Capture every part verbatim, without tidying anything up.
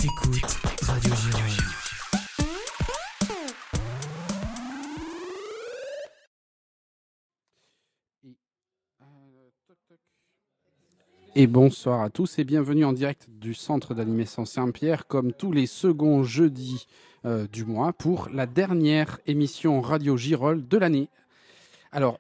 T'écoutes Radio Girol. Et bonsoir à tous et bienvenue en direct du centre d'animation Saint-Pierre, comme tous les seconds jeudis euh, du mois, pour la dernière émission Radio Girol de l'année. Alors,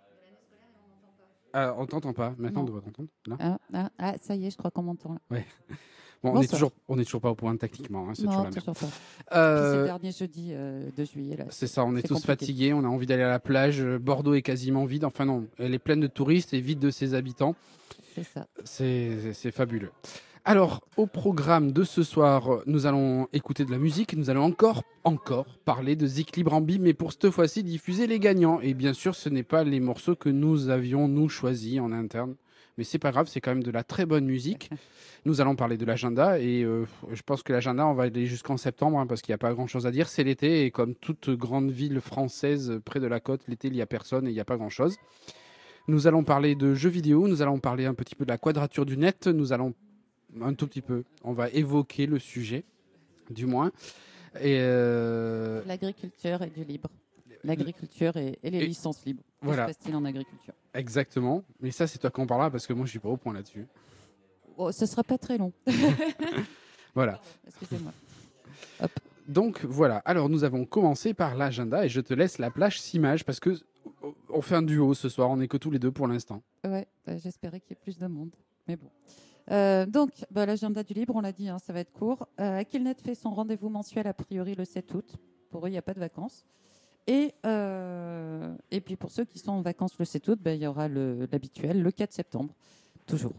euh, on t'entend pas. Maintenant, Non. on doit t'entendre. Là. Ah, ah, ah, ça y est, je crois qu'on m'entend là. Ouais. Bon, on Bonsoir. est toujours, on est toujours pas au point techniquement. Hein, c'est toujours Non, la merde. toujours pas. Euh, Puis c'est le dernier jeudi euh, de juillet. Là. C'est ça, on est, c'est tous compliqué. fatigués, on a envie d'aller à la plage. Bordeaux est quasiment vide. Enfin non, elle est pleine de touristes et vide de ses habitants. C'est ça. C'est, c'est, c'est fabuleux. Alors, au programme de ce soir, nous allons écouter de la musique. Nous allons encore, encore parler de Zik Libre en Bib, mais pour cette fois-ci, diffuser les gagnants. Et bien sûr, ce n'est pas les morceaux que nous avions, nous, choisis en interne. Mais c'est pas grave, c'est quand même de la très bonne musique. Nous allons parler de l'agenda et euh, je pense que l'agenda, on va aller jusqu'en septembre hein, parce qu'il n'y a pas grand-chose à dire. C'est l'été et comme toute grande ville française près de la côte, l'été, il n'y a personne et il n'y a pas grand-chose. Nous allons parler de jeux vidéo, nous allons parler un petit peu de la quadrature du net, nous allons un tout petit peu, on va évoquer le sujet, du moins. Et euh, L'agriculture et du libre. L'agriculture et, et les Et- licences libres. Que voilà. se passe-t-il en agriculture? Exactement. Mais ça, c'est toi qui en parlera parce que moi, je suis pas au point là-dessus. Oh, ce sera pas très long. Voilà. Excusez-moi. Donc voilà, alors nous avons commencé par l'agenda et je te laisse la plage Simage parce que on fait un duo ce soir, on n'est que tous les deux pour l'instant. Ouais, euh, j'espérais qu'il y ait plus de monde. Mais bon. Euh, donc, bah, l'agenda du libre, on l'a dit, hein, ça va être court. Euh, Akilnet fait son rendez-vous mensuel a priori le sept août. Pour eux, il n'y a pas de vacances. Et, euh, et puis pour ceux qui sont en vacances le sept août, bah, il y aura le- l'habituel le quatre septembre, toujours.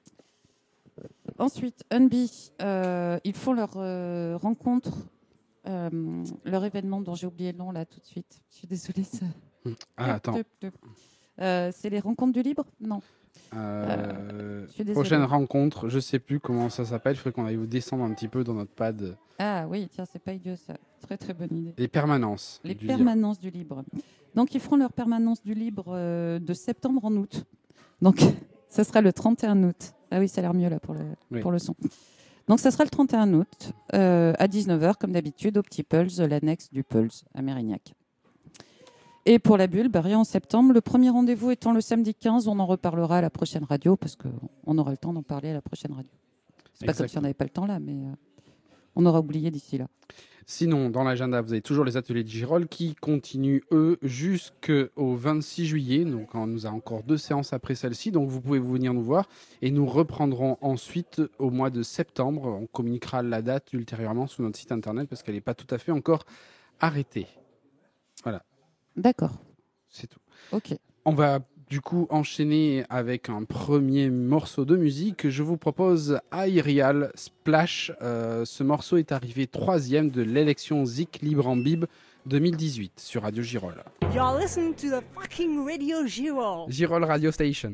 Ensuite, Unbi, euh, ils font leur euh, rencontre, euh, leur événement dont j'ai oublié le nom là tout de suite. Je suis désolée. Ça... Ah attends, Euh, c'est les rencontres du libre? Non. Euh, je suis désolée. prochaine rencontre, je sais plus comment ça s'appelle, il faudrait qu'on aille vous descendre un petit peu dans notre pad. Ah oui, tiens, c'est pas idiot ça. Très très bonne idée. Les permanences. Les du permanences du libre. Donc, ils feront leur permanence du libre euh, de septembre en août. Donc, ça sera le trente et un août. Ah oui, ça a l'air mieux là pour le, Oui. pour le son. Donc, ça sera le trente et un août euh, à dix-neuf heures, comme d'habitude, au Petit Pulse, l'annexe du Pulse à Mérignac. Et pour la bulle, bah, rien en septembre. Le premier rendez-vous étant le samedi quinze, on en reparlera à la prochaine radio parce qu'on aura le temps d'en parler à la prochaine radio. C'est pas comme si on n'avait pas le temps là, mais euh, on aura oublié d'ici là. Sinon, dans l'agenda, vous avez toujours les ateliers de Girol qui continuent, eux, jusqu'au vingt-six juillet. Donc, on nous a encore deux séances après celle-ci. Donc, vous pouvez venir nous voir. Et nous reprendrons ensuite au mois de septembre. On communiquera la date ultérieurement sur notre site internet parce qu'elle n'est pas tout à fait encore arrêtée. Voilà, D'accord. c'est tout. Ok. On va du coup enchaîner avec un premier morceau de musique. Je vous propose Aerial Splash. Euh, ce morceau est arrivé troisième de l'élection Zik Libre en Bib deux mille dix-huit sur Radio Girol. You're listening to the fucking Radio Girol. Girol Radio Station.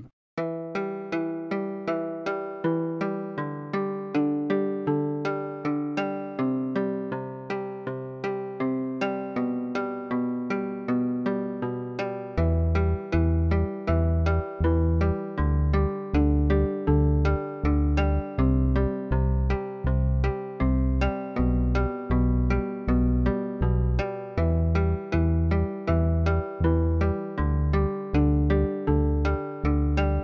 Thank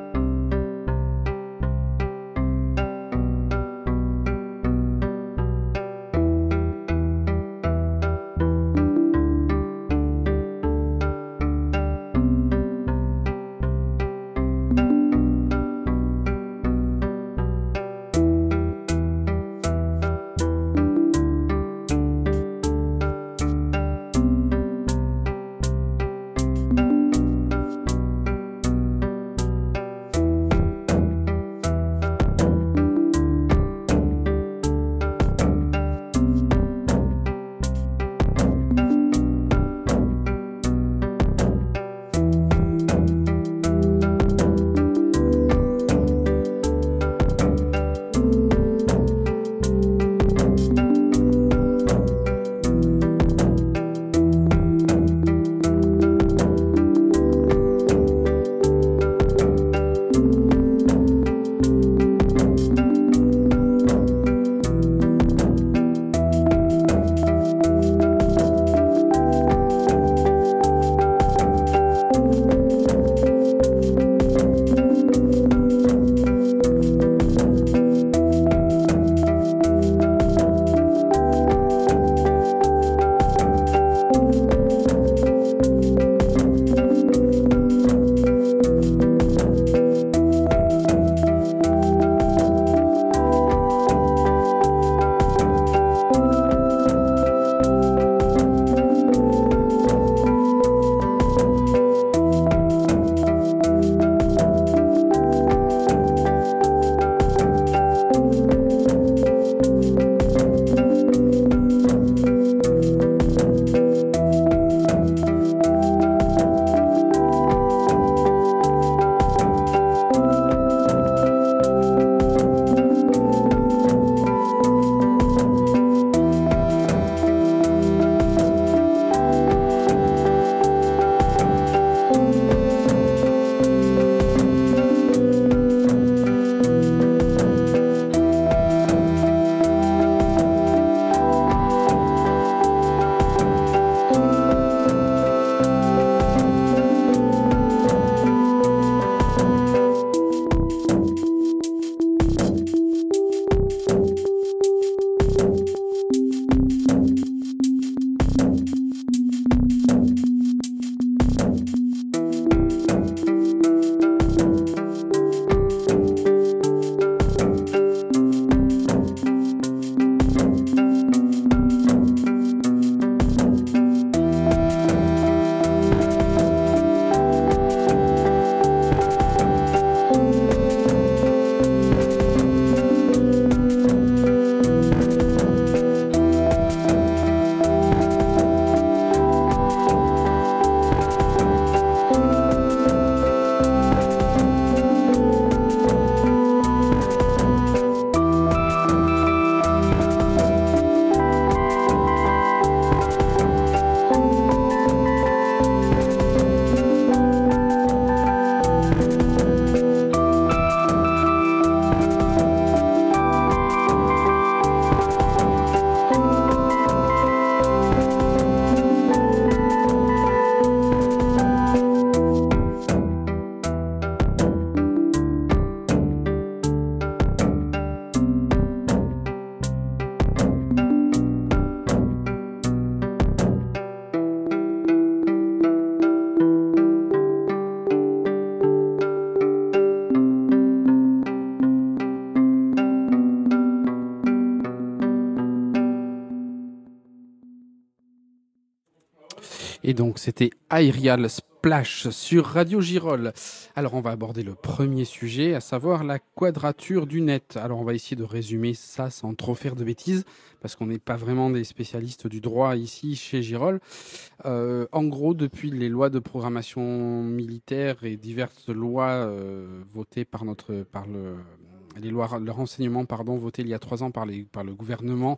Et donc, c'était Aerial Splash sur Radio Girol. Alors, on va aborder le premier sujet, à savoir la quadrature du net. Alors, on va essayer de résumer ça sans trop faire de bêtises, parce qu'on n'est pas vraiment des spécialistes du droit ici chez Girol. Euh, en gros, depuis les lois de programmation militaire et diverses lois euh, votées par notre, par le, les lois, le renseignement, pardon, votées il y a trois ans par les, par le gouvernement.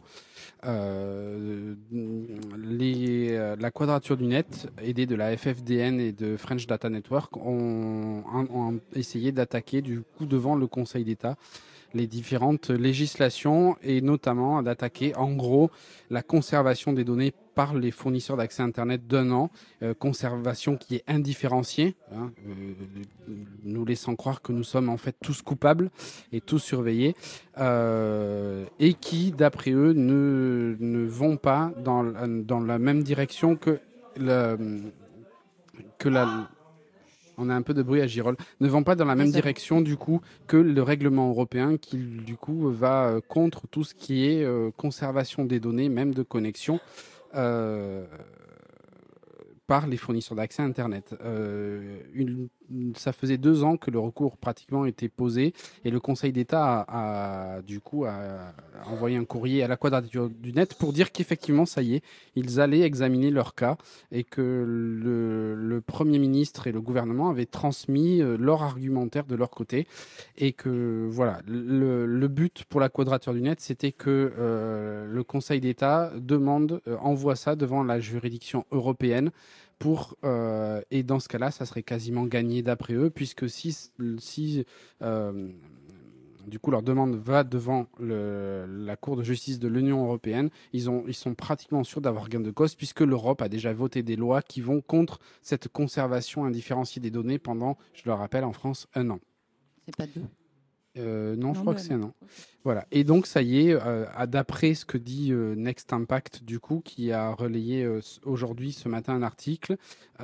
Euh, les, euh, la quadrature du net, aidée de la F F D N et de French Data Network, ont, ont, ont essayé d'attaquer du coup devant le Conseil d'État les différentes législations et notamment d'attaquer en gros la conservation des données par les fournisseurs d'accès Internet d'un an, euh, conservation qui est indifférenciée, hein, euh, nous laissant croire que nous sommes en fait tous coupables et tous surveillés, euh, et qui, d'après eux, ne, ne vont pas dans, dans la même direction que, le, que la... On a un peu de bruit à Girol. Ne vont pas dans la même Désolé. direction du coup que le règlement européen qui du coup va euh, contre tout ce qui est euh, conservation des données, même de connexion. Euh, par les fournisseurs d'accès Internet. Euh, une, ça faisait deux ans que le recours pratiquement était posé et le Conseil d'État a, a du coup a, a envoyé un courrier à la quadrature du net pour dire qu'effectivement, ça y est, ils allaient examiner leur cas et que le, le Premier ministre et le gouvernement avaient transmis euh, leur argumentaire de leur côté et que voilà, le, le but pour la quadrature du net, c'était que euh, le Conseil d'État demande, euh, envoie ça devant la juridiction européenne. Pour, euh, et dans ce cas-là, ça serait quasiment gagné d'après eux, puisque si, si euh, du coup leur demande va devant le, la Cour de justice de l'Union européenne, ils, ont, ils sont pratiquement sûrs d'avoir gain de cause, puisque l'Europe a déjà voté des lois qui vont contre cette conservation indifférenciée des données pendant, je le rappelle, en France, un an. C'est pas deux. Euh, non, je Non, crois mais que c'est un an. ok. Voilà. Et donc, ça y est, euh, à- d'après ce que dit euh, Next Impact, du coup, qui a relayé euh, s- aujourd'hui, ce matin, un article,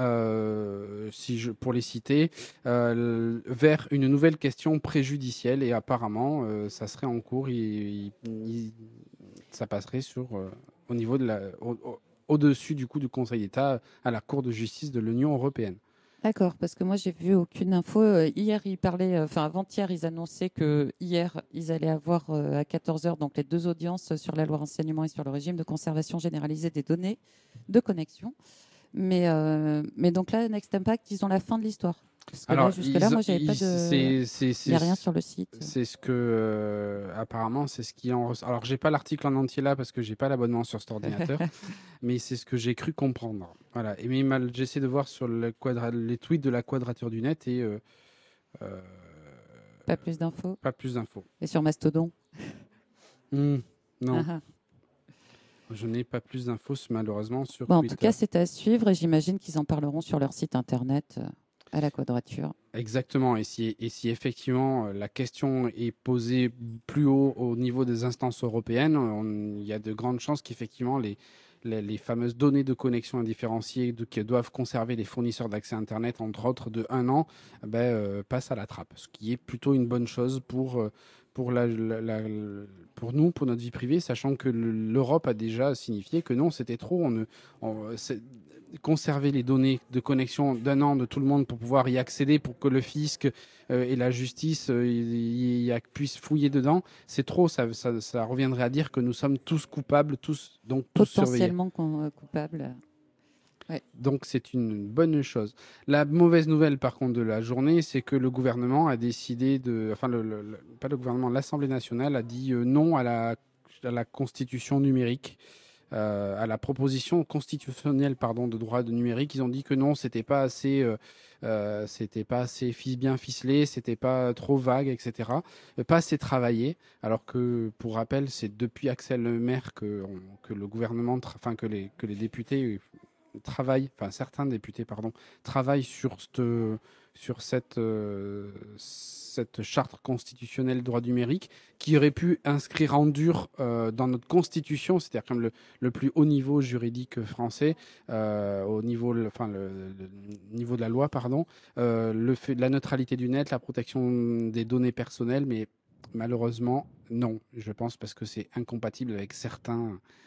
euh, si je, pour les citer, euh, vers une nouvelle question préjudicielle. Et apparemment, euh, ça serait en cours. Il, il- il- ça passerait sur, euh, au niveau de la, au- au- au-dessus, du coup, du Conseil d'État à la Cour de justice de l'Union européenne. D'accord, parce que moi j'ai vu aucune info. Euh, Hier, ils parlaient, euh, enfin avant-hier, ils annonçaient que hier, ils allaient avoir euh, à quatorze heures donc les deux audiences sur la loi renseignement et sur le régime de conservation généralisée des données de connexion. Mais, euh, mais donc là, Next Impact, ils ont la fin de l'histoire. Parce que là, jusque-là, ils- moi, j'avais pas ils- de. c'est- c'est- Il c'est- n'y a rien sur le site. C'est ce que, euh, apparemment, c'est ce qui en ressort. Alors, j'ai pas l'article en entier là parce que j'ai pas l'abonnement sur cet ordinateur, mais c'est ce que j'ai cru comprendre. Voilà. Et mais mal, j'essaie de voir sur le quadra... les tweets de la quadrature du net et euh, euh, Pas plus d'infos. pas plus d'infos. Et sur Mastodon. Hmm, non, Ah, ah. je n'ai pas plus d'infos malheureusement sur Bon, en Twitter. tout cas, c'est à suivre et j'imagine qu'ils en parleront sur leur site internet euh, à la quadrature. Exactement. Et si, et si effectivement euh, la question est posée plus haut au niveau des instances européennes, on- il y a de grandes chances qu'effectivement les, les, les fameuses données de connexion indifférenciées de- que doivent conserver les fournisseurs d'accès Internet, entre autres de un an, ben, euh, passent à la trappe. Ce qui est plutôt une bonne chose pour, euh, pour, la, la- la- pour nous, pour notre vie privée, sachant que le- l'Europe a déjà signifié que non, c'était trop. On ne, on- c'est- conserver les données de connexion d'un an de tout le monde pour pouvoir y accéder, pour que le fisc euh, et la justice euh, y, y- y puissent fouiller dedans, c'est trop. Ça, ça, ça reviendrait à dire que nous sommes tous coupables, tous, donc tous surveillés. Potentiellement con- euh, coupable. Donc c'est une bonne chose. La mauvaise nouvelle par contre de la journée, c'est que le gouvernement a décidé de... Enfin, le, le- le- pas le gouvernement, l'Assemblée nationale a dit euh, non à la, à la constitution numérique. Euh, à la proposition constitutionnelle pardon, de droit de numérique, ils ont dit que non, c'était pas assez, euh, euh, c'était pas assez fi- bien ficelé, c'était pas trop vague, et cetera. Euh, Pas assez travaillé. Alors que, pour rappel, c'est depuis Axel Maire que, on- que le gouvernement, tra- enfin que les que les députés euh, travaillent, enfin certains députés pardon, travaillent sur cette sur cette euh, cette charte constitutionnelle de droit numérique qui aurait pu inscrire en dur euh, dans notre constitution, c'est-à-dire comme le, le plus haut niveau juridique français, euh, au niveau, le- enfin le, le niveau de la loi, pardon, euh, le fait de la neutralité du net, la protection des données personnelles, mais malheureusement non, je pense parce que c'est incompatible avec certains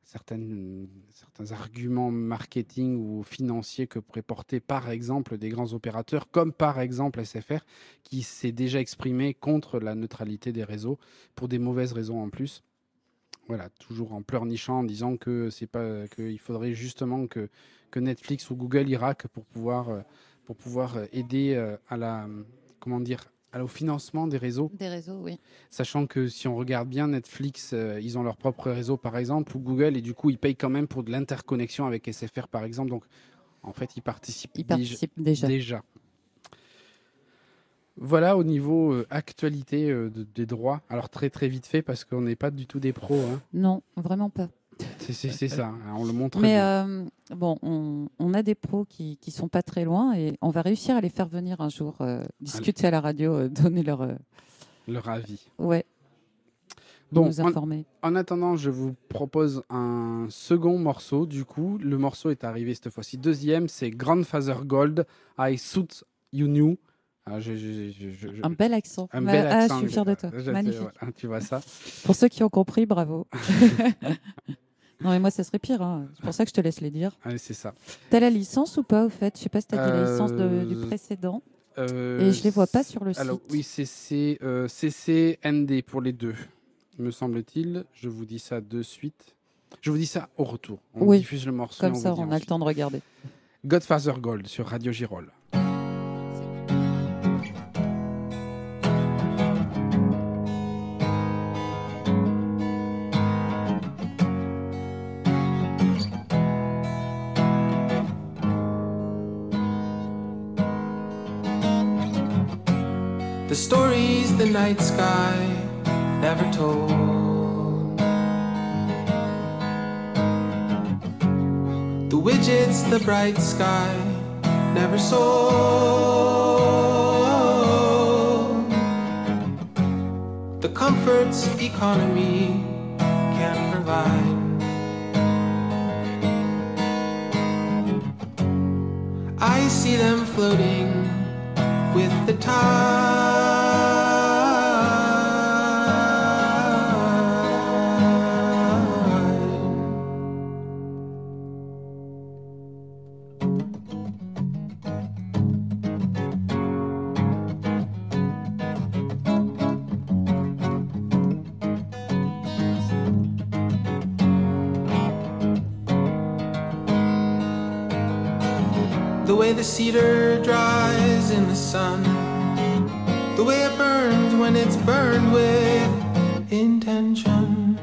certaines, certains arguments marketing ou financiers que pourraient porter par exemple des grands opérateurs, comme par exemple S F R, qui s'est déjà exprimé contre la neutralité des réseaux, pour des mauvaises raisons en plus. Voilà, toujours en pleurnichant, en disant que c'est pas, qu'il faudrait justement que, que Netflix ou Google y raquent pour pouvoir, pour pouvoir aider à la, comment dire, au financement des réseaux. Des réseaux, oui. Sachant que si on regarde bien, Netflix, euh, ils ont leur propre réseau par exemple, ou Google, et du coup ils payent quand même pour de l'interconnexion avec S F R par exemple. Donc en fait ils participent, Ils participent déjà. déjà. Voilà au niveau euh, actualité euh, de, des droits. Alors très très vite fait parce qu'on n'est pas du tout des pros. Hein. Non, vraiment pas. C'est, c'est, c'est ça, hein, on le montre Mais bien. euh, bon, on, on a des pros qui qui sont pas très loin et on va réussir à les faire venir un jour euh, discuter à la radio, euh, donner leur euh, leur avis. Ouais. Bon, nous informer. En, en attendant, je vous propose un second morceau. Du coup, le morceau est arrivé cette fois-ci deuxième, c'est Grandfather Gold, I Thought You Knew. Ah, je, je, je, je, un bel accent. Un Ma... bel ah, accent. je suis fière de toi. Je Magnifique. sais, voilà, tu vois ça. Pour ceux qui ont compris, bravo. Non, mais moi, ça serait pire. Hein. C'est pour ça que je te laisse les dire. Ah, c'est ça. T'as la licence ou pas, au fait? Je sais pas si t'as dit euh... la licence de, du précédent. Euh... Et je les vois pas sur le Alors, site. oui, c'est C C N D pour les deux, me semble-t-il. Je vous dis ça de suite. Je vous dis ça au retour. On oui. diffuse le morceau. Comme on ça, vous dit on ensuite. a le temps de regarder. Godfather Gold sur Radio Girol. The stories the night sky never told, the widgets the bright sky never sold, the comforts economy can't provide. I see them floating with the tide. The way the cedar dries in the sun, the way it burns when it's burned with intention.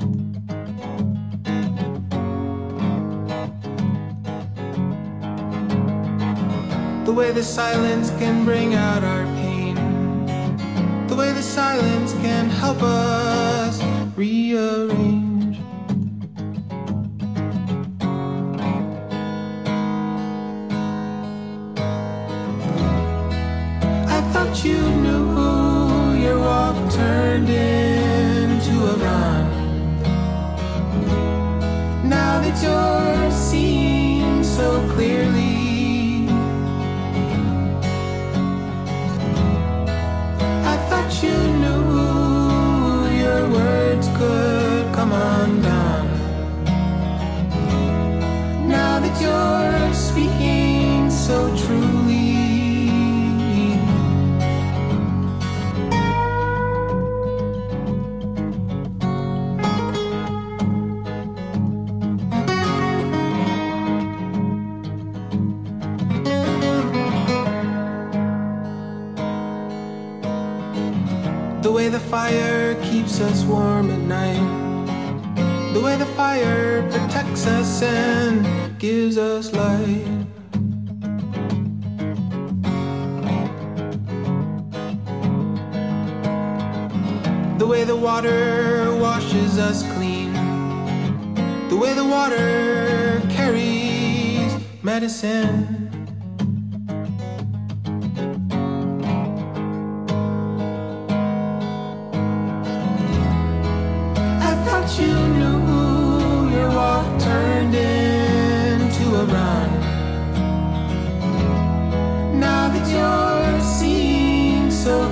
The way the silence can bring out our pain, the way the silence can help us rearrange. You knew your walk turned into a run. Now that you're seeing so clearly, I thought you knew your words could come undone. Now that you're speaking so truly, the way the fire keeps us warm at night, the way the fire protects us and gives us light. The way the water washes us clean, the way the water carries medicine. You knew your walk turned into a run. Now that you're seeing so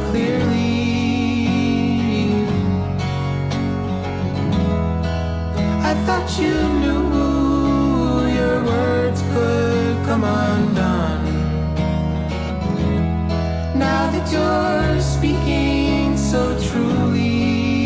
clearly, I thought you so truly.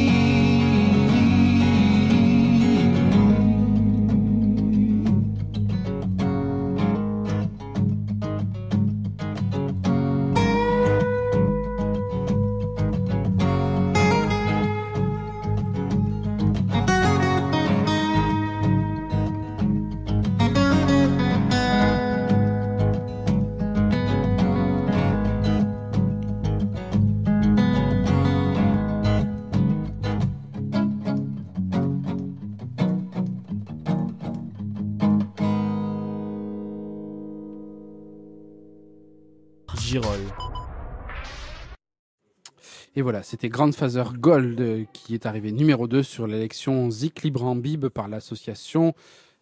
Girol. Et voilà, c'était Grandfather Gold euh, qui est arrivé numéro deux sur l'élection Zik Libre en Bib par l'association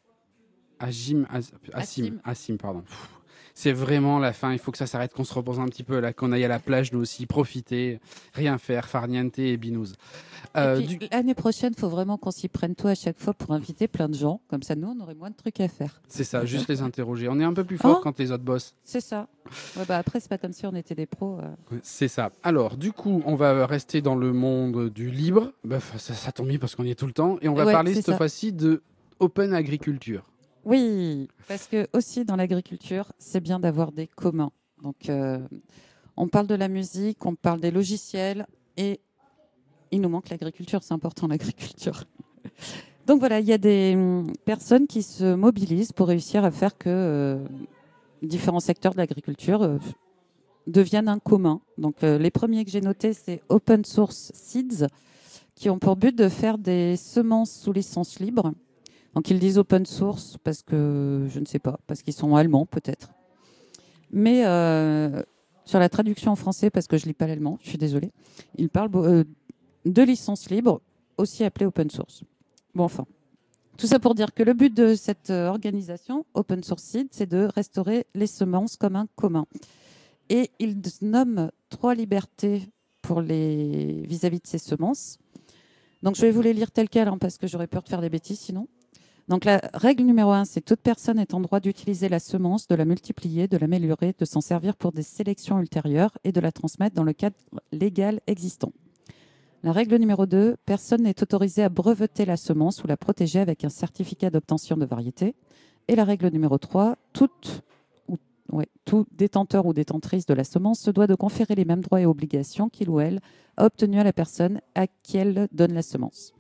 Agim, Az- Assim, Assim. Assim, pardon. Pff, c'est vraiment la fin, il faut que ça s'arrête, qu'on se repose un petit peu là, qu'on aille à la plage nous aussi, profiter, rien faire, farniente et binouze. Euh, Et puis, du- l'année prochaine, il faut vraiment qu'on s'y prenne toi à chaque fois pour inviter plein de gens. Comme ça, nous, on aurait moins de trucs à faire. C'est ça, juste les interroger. On est un peu plus fort Oh. quand les autres bossent. C'est ça. Ouais, bah après, c'est pas comme si on était des pros. euh. C'est ça. Alors, du coup, on va rester dans le monde du libre. Bah, ça, ça tombe bien parce qu'on y est tout le temps. Et on va Ouais, parler c'est cette ça. fois-ci de Open Agriculture. Oui, parce que aussi dans l'agriculture, c'est bien d'avoir des communs. Donc, euh, on parle de la musique, on parle des logiciels et il nous manque l'agriculture. C'est important l'agriculture. Donc voilà, il y a des hum, personnes qui se mobilisent pour réussir à faire que euh, différents secteurs de l'agriculture euh, deviennent un commun. Donc euh, les premiers que j'ai notés, c'est Open Source Seeds, qui ont pour but de faire des semences sous licence libre. Donc ils disent open source parce que je ne sais pas, parce qu'ils sont allemands peut-être. Mais euh, sur la traduction en français, parce que je lis pas l'allemand, je suis désolée, ils parlent euh, de licence libre, aussi appelée open source. Bon, enfin, tout ça pour dire que le but de cette euh, organisation, Open Source Seed, c'est de restaurer les semences comme un commun. Et ils nomment trois libertés pour les vis-à-vis de ces semences. Donc je vais vous les lire telles quelles, hein, parce que j'aurais peur de faire des bêtises sinon. Donc la règle numéro un, c'est toute personne est en droit d'utiliser la semence, de la multiplier, de l'améliorer, de s'en servir pour des sélections ultérieures et de la transmettre dans le cadre légal existant. La règle numéro deux, personne n'est autorisé à breveter la semence ou la protéger avec un certificat d'obtention de variété. Et la règle numéro trois, toute, ou, ouais, tout détenteur ou détentrice de la semence se doit de conférer les mêmes droits et obligations qu'il ou elle a obtenus à la personne à qui elle donne la semence.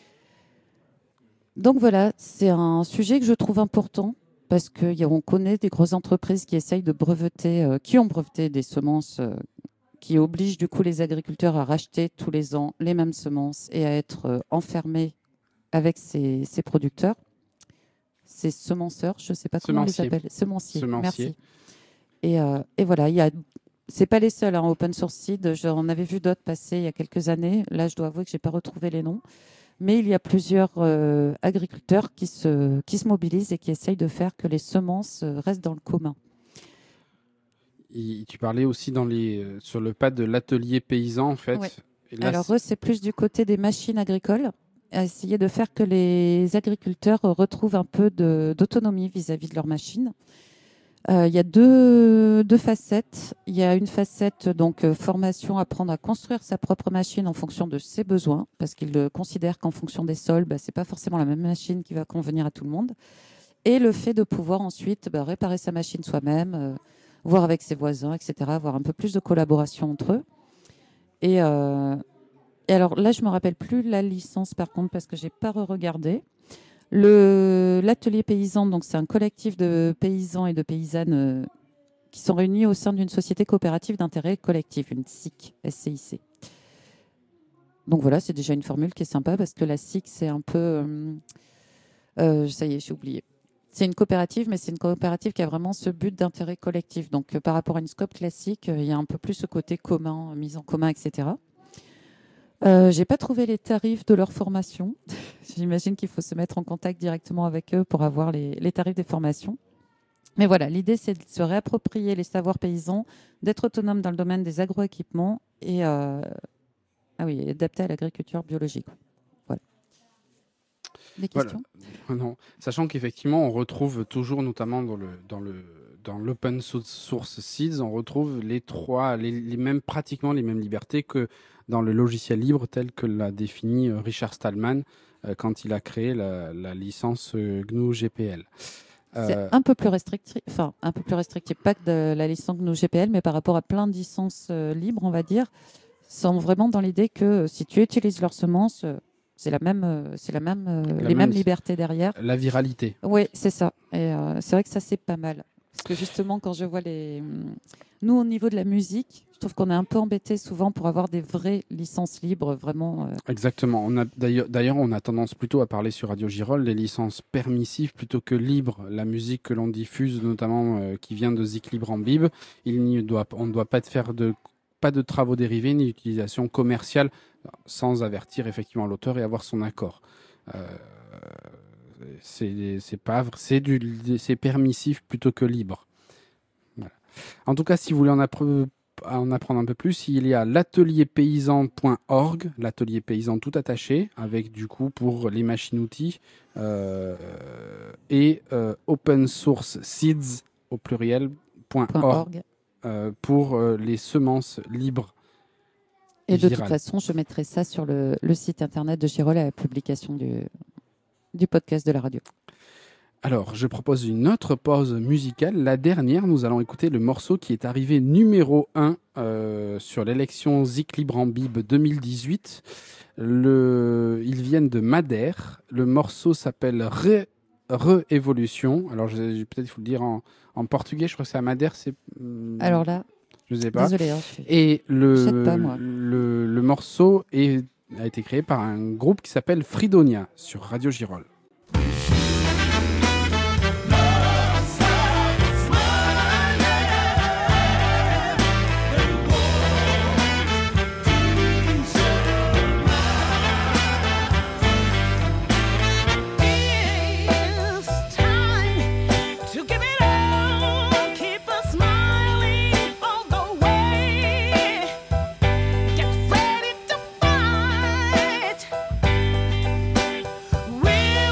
Donc voilà, c'est un sujet que je trouve important parce qu'on connaît des grosses entreprises qui essayent de breveter, euh, qui ont breveté des semences euh, qui obligent du coup les agriculteurs à racheter tous les ans les mêmes semences et à être euh, enfermés avec ces, ces producteurs. Ces semenceurs, je ne sais pas comment on les Semenciers. appelle. Semenciers. Semenciers. Merci. Et, euh, et voilà, il y a. C'est pas les seuls, hein, Open Source Seed. J'en avais vu d'autres passer il y a quelques années. Là, je dois avouer que j'ai pas retrouvé les noms. Mais il y a plusieurs euh, agriculteurs qui se, qui se mobilisent et qui essayent de faire que les semences euh, restent dans le commun. Et tu parlais aussi dans les, euh, sur le pas de l'atelier paysan, en fait. Ouais. Et là, Alors c'est- eux, c'est plus du côté des machines agricoles, à essayer de faire que les agriculteurs retrouvent un peu de- d'autonomie vis-à-vis de leurs machines. Euh, Il y a deux, deux facettes. Il y a une facette, donc euh, formation, apprendre à construire sa propre machine en fonction de ses besoins, parce qu'ils euh, considèrent qu'en fonction des sols, bah, c'est pas forcément la même machine qui va convenir à tout le monde. Et le fait de pouvoir ensuite bah, réparer sa machine soi-même, euh, voir avec ses voisins, et cetera, avoir un peu plus de collaboration entre eux. Et, euh, et alors là, je me rappelle plus la licence par contre, parce que j'ai pas re-regardé. Le, l'atelier paysan, donc c'est un collectif de paysans et de paysannes euh, qui sont réunis au sein d'une société coopérative d'intérêt collectif, une S I C, S C I C. Donc voilà, c'est déjà une formule qui est sympa parce que la S I C, c'est un peu... euh, euh, ça y est, j'ai oublié. C'est une coopérative, mais c'est une coopérative qui a vraiment ce but d'intérêt collectif. Donc euh, par rapport à une scope classique, euh, il y a un peu plus ce côté commun, mise en commun, et cetera. Euh, j'ai pas trouvé les tarifs de leur formation. J'imagine qu'il faut se mettre en contact directement avec eux pour avoir les, les tarifs des formations. Mais voilà, l'idée, c'est de se réapproprier les savoirs paysans, d'être autonome dans le domaine des agroéquipements et euh, ah oui, adapté à l'agriculture biologique. Voilà. Des Voilà. questions ? Non. Sachant qu'effectivement, on retrouve toujours, notamment dans le dans le dans l'open source seeds, on retrouve les trois, les, les mêmes pratiquement les mêmes libertés que dans le logiciel libre tel que l'a défini euh, Richard Stallman euh, quand il a créé la, la licence euh, G N U G P L. C'est Euh, un peu plus restrictif, enfin un peu plus restrictif, pas que de la licence G N U G P L, mais par rapport à plein de licences euh, libres, on va dire, sont vraiment dans l'idée que euh, si tu utilises leurs semences, euh, c'est la même, euh, c'est la même, euh, La les même- mêmes libertés derrière. la viralité. Oui, c'est ça. Et euh, c'est vrai que ça c'est pas mal, parce que justement quand je vois les, nous au niveau de la musique, je trouve qu'on est un peu embêté souvent pour avoir des vraies licences libres, vraiment. euh, Exactement. On a d'ailleurs, d'ailleurs, on a tendance plutôt à parler sur Radio Girol des licences permissives plutôt que libres. La musique que l'on diffuse, notamment euh, qui vient de Zik Libre en Bib, il n'y doit, on ne doit pas faire de pas de travaux dérivés ni d'utilisation commerciale sans avertir effectivement l'auteur et avoir son accord. Euh, c'est c'est pas vrai, c'est du c'est permissif plutôt que libre. Voilà. En tout cas, si vous voulez en apprendre à en apprendre un peu plus, il y a l'atelier paysan point org, l'atelier paysan tout attaché, avec du coup pour les machines-outils, euh, et euh, open source seeds au pluriel point point org, org. euh, pour euh, les semences libres. Et de toute virales. façon, je mettrai ça sur le, le site internet de Girol à la publication du, du podcast de la radio. Alors, je propose une autre pause musicale. La dernière, nous allons écouter le morceau qui est arrivé numéro un euh, sur l'élection Zik Libre en Bib deux mille dix-huit. Le... Ils viennent de Madère. Le morceau s'appelle Re... Re-Évolution. Alors, je... peut-être il faut le dire en... en portugais. Je crois que c'est à Madère. C'est... Alors là, je sais pas. désolé. Hein, je suis- Et le, Je sais pas, moi. le, le morceau est... a été créé par un groupe qui s'appelle Fridonia sur Radio Girol. It's time to give it all, keep us smiling all the way. Get ready to fight. We'll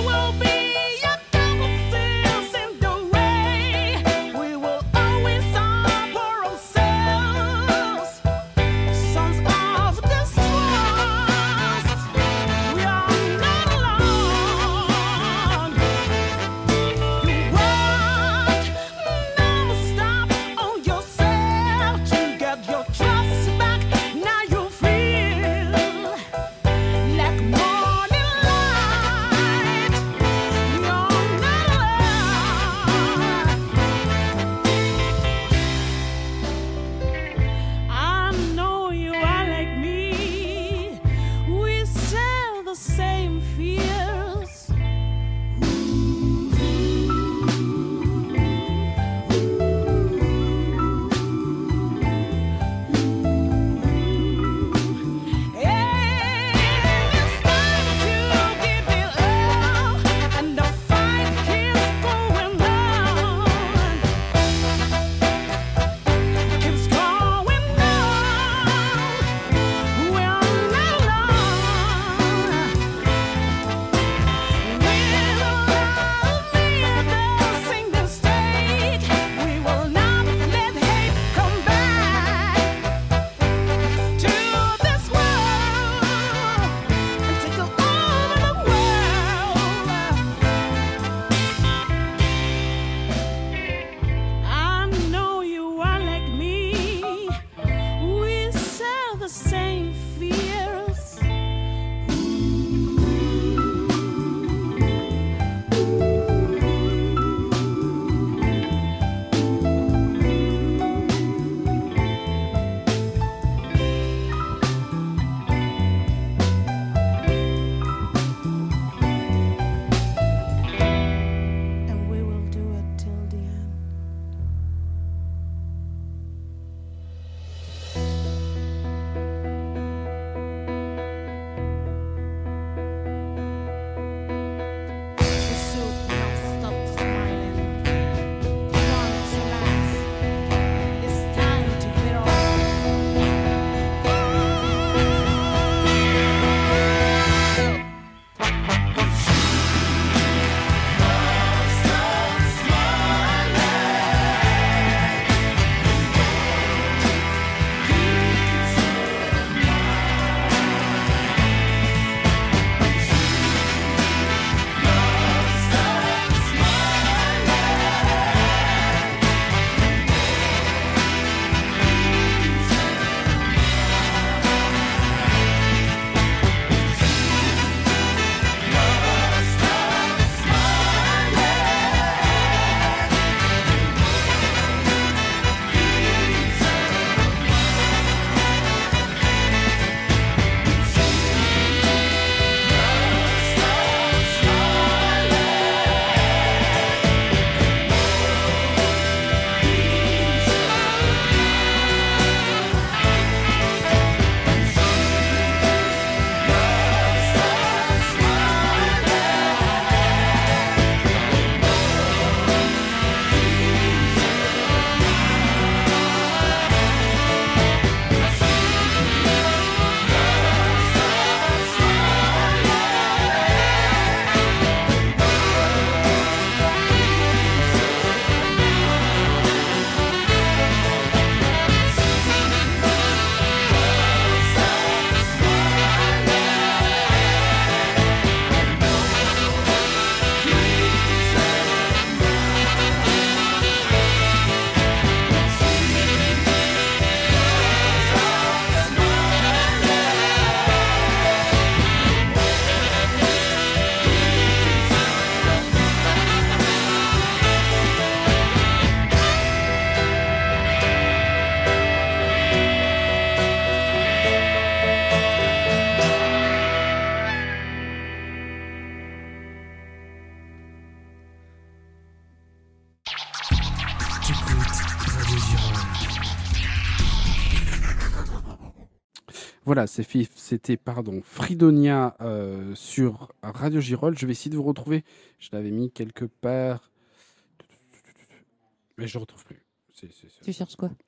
Voilà, c'est fi- c'était pardon, Fridonia euh, sur Radio Girol. Je vais essayer de vous retrouver. Je l'avais mis quelque part. Mais je ne retrouve plus. C'est, c'est, c'est- Tu cherches quoi?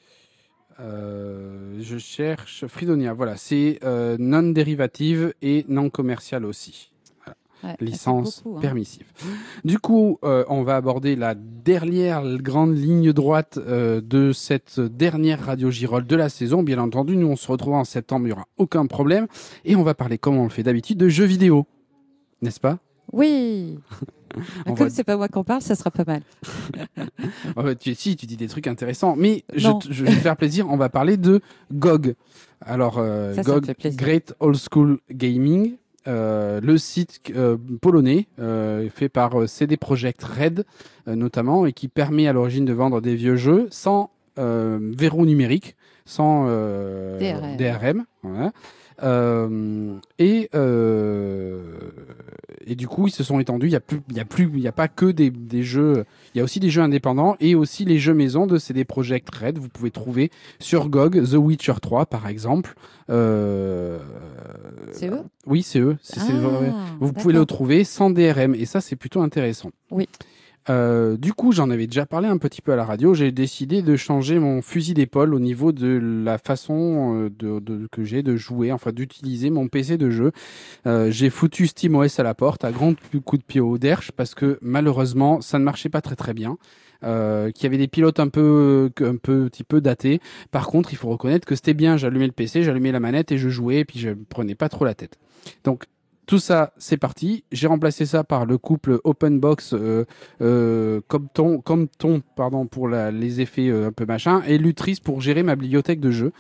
Euh, je cherche Fridonia. Voilà, c'est euh, non dérivative et non commerciale aussi. Ouais, ça fait Licence beaucoup, hein. permissive. Du coup, euh, on va aborder la dernière grande ligne droite euh, de cette dernière Radio Girol de la saison. Bien entendu, nous on se retrouve en septembre, il n'y aura aucun problème. Et on va parler, comme on le fait d'habitude, de jeux vidéo. N'est-ce pas? Oui. On Comme va- c'est pas moi qu'on parle, ça sera pas mal. Ah bah, tu, si, tu dis des trucs intéressants. Mais je, Non. te- je vais te faire plaisir, on va parler de G O G. Alors, euh, Ça, ça me G O G, fait plaisir. Great Old School Gaming. Euh, le site euh, polonais euh, fait par euh, C D Projekt Red euh, notamment et qui permet à l'origine de vendre des vieux jeux sans euh, verrou numérique, sans euh, D R M. D R M, voilà. Euh, et euh, et du coup ils se sont étendus. Il y a plus, il y a plus, il y a pas que des, des jeux. Il y a aussi des jeux indépendants et aussi les jeux maison de C D Projekt Red. Vous pouvez trouver sur G O G The Witcher trois par exemple. Euh, C'est eux? Oui, c'est eux. C'est- c'est Ah, vrai. Vous pouvez le d'accord. trouver sans D R M et ça c'est plutôt intéressant. Oui. Euh, du coup, j'en avais déjà parlé un petit peu à la radio. J'ai décidé de changer mon fusil d'épaule au niveau de la façon euh, de, de- que j'ai de jouer, enfin d'utiliser mon P C de jeu. Euh, j'ai foutu SteamOS à la porte à grand coup de pied au derche parce que malheureusement, ça ne marchait pas très très bien. Euh, qu'il y avait des pilotes un peu, un peu, petit peu datés. Par contre, il faut reconnaître que c'était bien. J'allumais le P C, j'allumais la manette et je jouais et puis je prenais pas trop la tête. Donc tout ça, c'est parti. J'ai remplacé ça par le couple OpenBox euh, euh, Compton, Compton pardon, pour la- les effets euh, un peu machin, et Lutris pour gérer ma bibliothèque de jeux.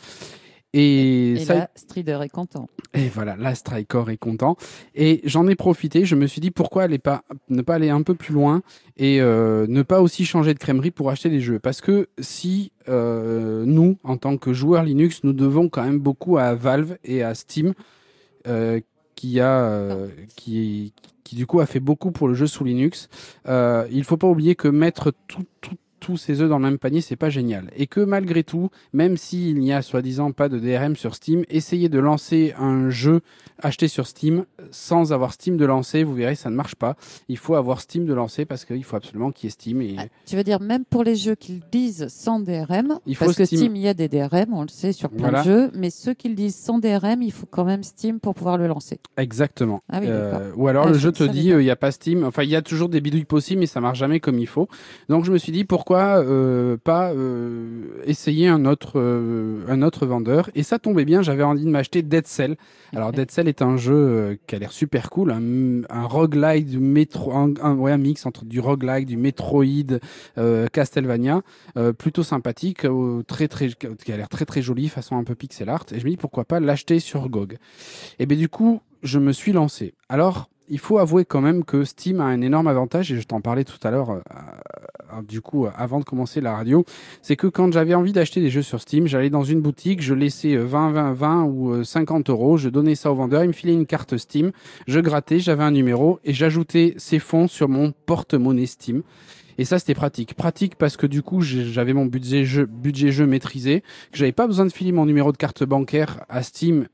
Et, Et ça, là, Strider est content. et voilà, là, Strikor est content. Et j'en ai profité. Je me suis dit pourquoi aller pas, ne pas aller un peu plus loin et euh, ne pas aussi changer de crèmerie pour acheter des jeux. Parce que si euh, nous, en tant que joueurs Linux, nous devons quand même beaucoup à Valve et à Steam, euh, qui a, euh, qui, qui du coup a fait beaucoup pour le jeu sous Linux. Euh, il faut pas oublier que mettre tout, tout tous ses œufs dans le même panier, c'est pas génial. Et que malgré tout, même s'il n'y a soi-disant pas de D R M sur Steam, essayez de lancer un jeu acheté sur Steam sans avoir Steam de lancer, vous verrez, ça ne marche pas. Il faut avoir Steam de lancer parce qu'il faut absolument qu'il y ait Steam. Et... Ah, tu veux dire même pour les jeux qu'ils disent sans D R M, Il faut parce que Steam. Steam, il y a des D R M, on le sait sur plein Voilà. de jeux, mais ceux qu'ils disent sans D R M, il faut quand même Steam pour pouvoir le lancer. Exactement. Ah oui, Euh, d'accord. ou alors Ah, le je jeu ne te savais dit pas. il n'y a pas Steam. Enfin, il y a toujours des bidouilles possibles, mais ça marche jamais comme il faut. Donc je me suis dit pourquoi euh, pas euh, essayer un autre euh, un autre vendeur. Et ça tombait bien, j'avais envie de m'acheter Dead Cell. Alors Dead Cell est un jeu euh, qui a l'air super cool, un, un roguelike du métro, un, un- ouais, un mix entre du roguelike, du Metroid, euh, Castlevania, euh, plutôt sympathique, euh, très très qui a l'air très très joli, façon un peu pixel art. Et je me dis pourquoi pas l'acheter sur G O G. Et bien du coup, je me suis lancé. Alors, il faut avouer quand même que Steam a un énorme avantage, et je t'en parlais tout à l'heure, euh, euh, du coup, euh, avant de commencer la radio, c'est que quand j'avais envie d'acheter des jeux sur Steam, j'allais dans une boutique, je laissais euh, vingt, vingt, vingt ou euh, cinquante euros, je donnais ça au vendeur, il me filait une carte Steam, je grattais, j'avais un numéro, et j'ajoutais ces fonds sur mon porte-monnaie Steam. Et ça, c'était pratique. Pratique parce que du coup, j'ai- j'avais mon budget jeu, budget jeu maîtrisé, que j'avais pas besoin de filer mon numéro de carte bancaire à Steam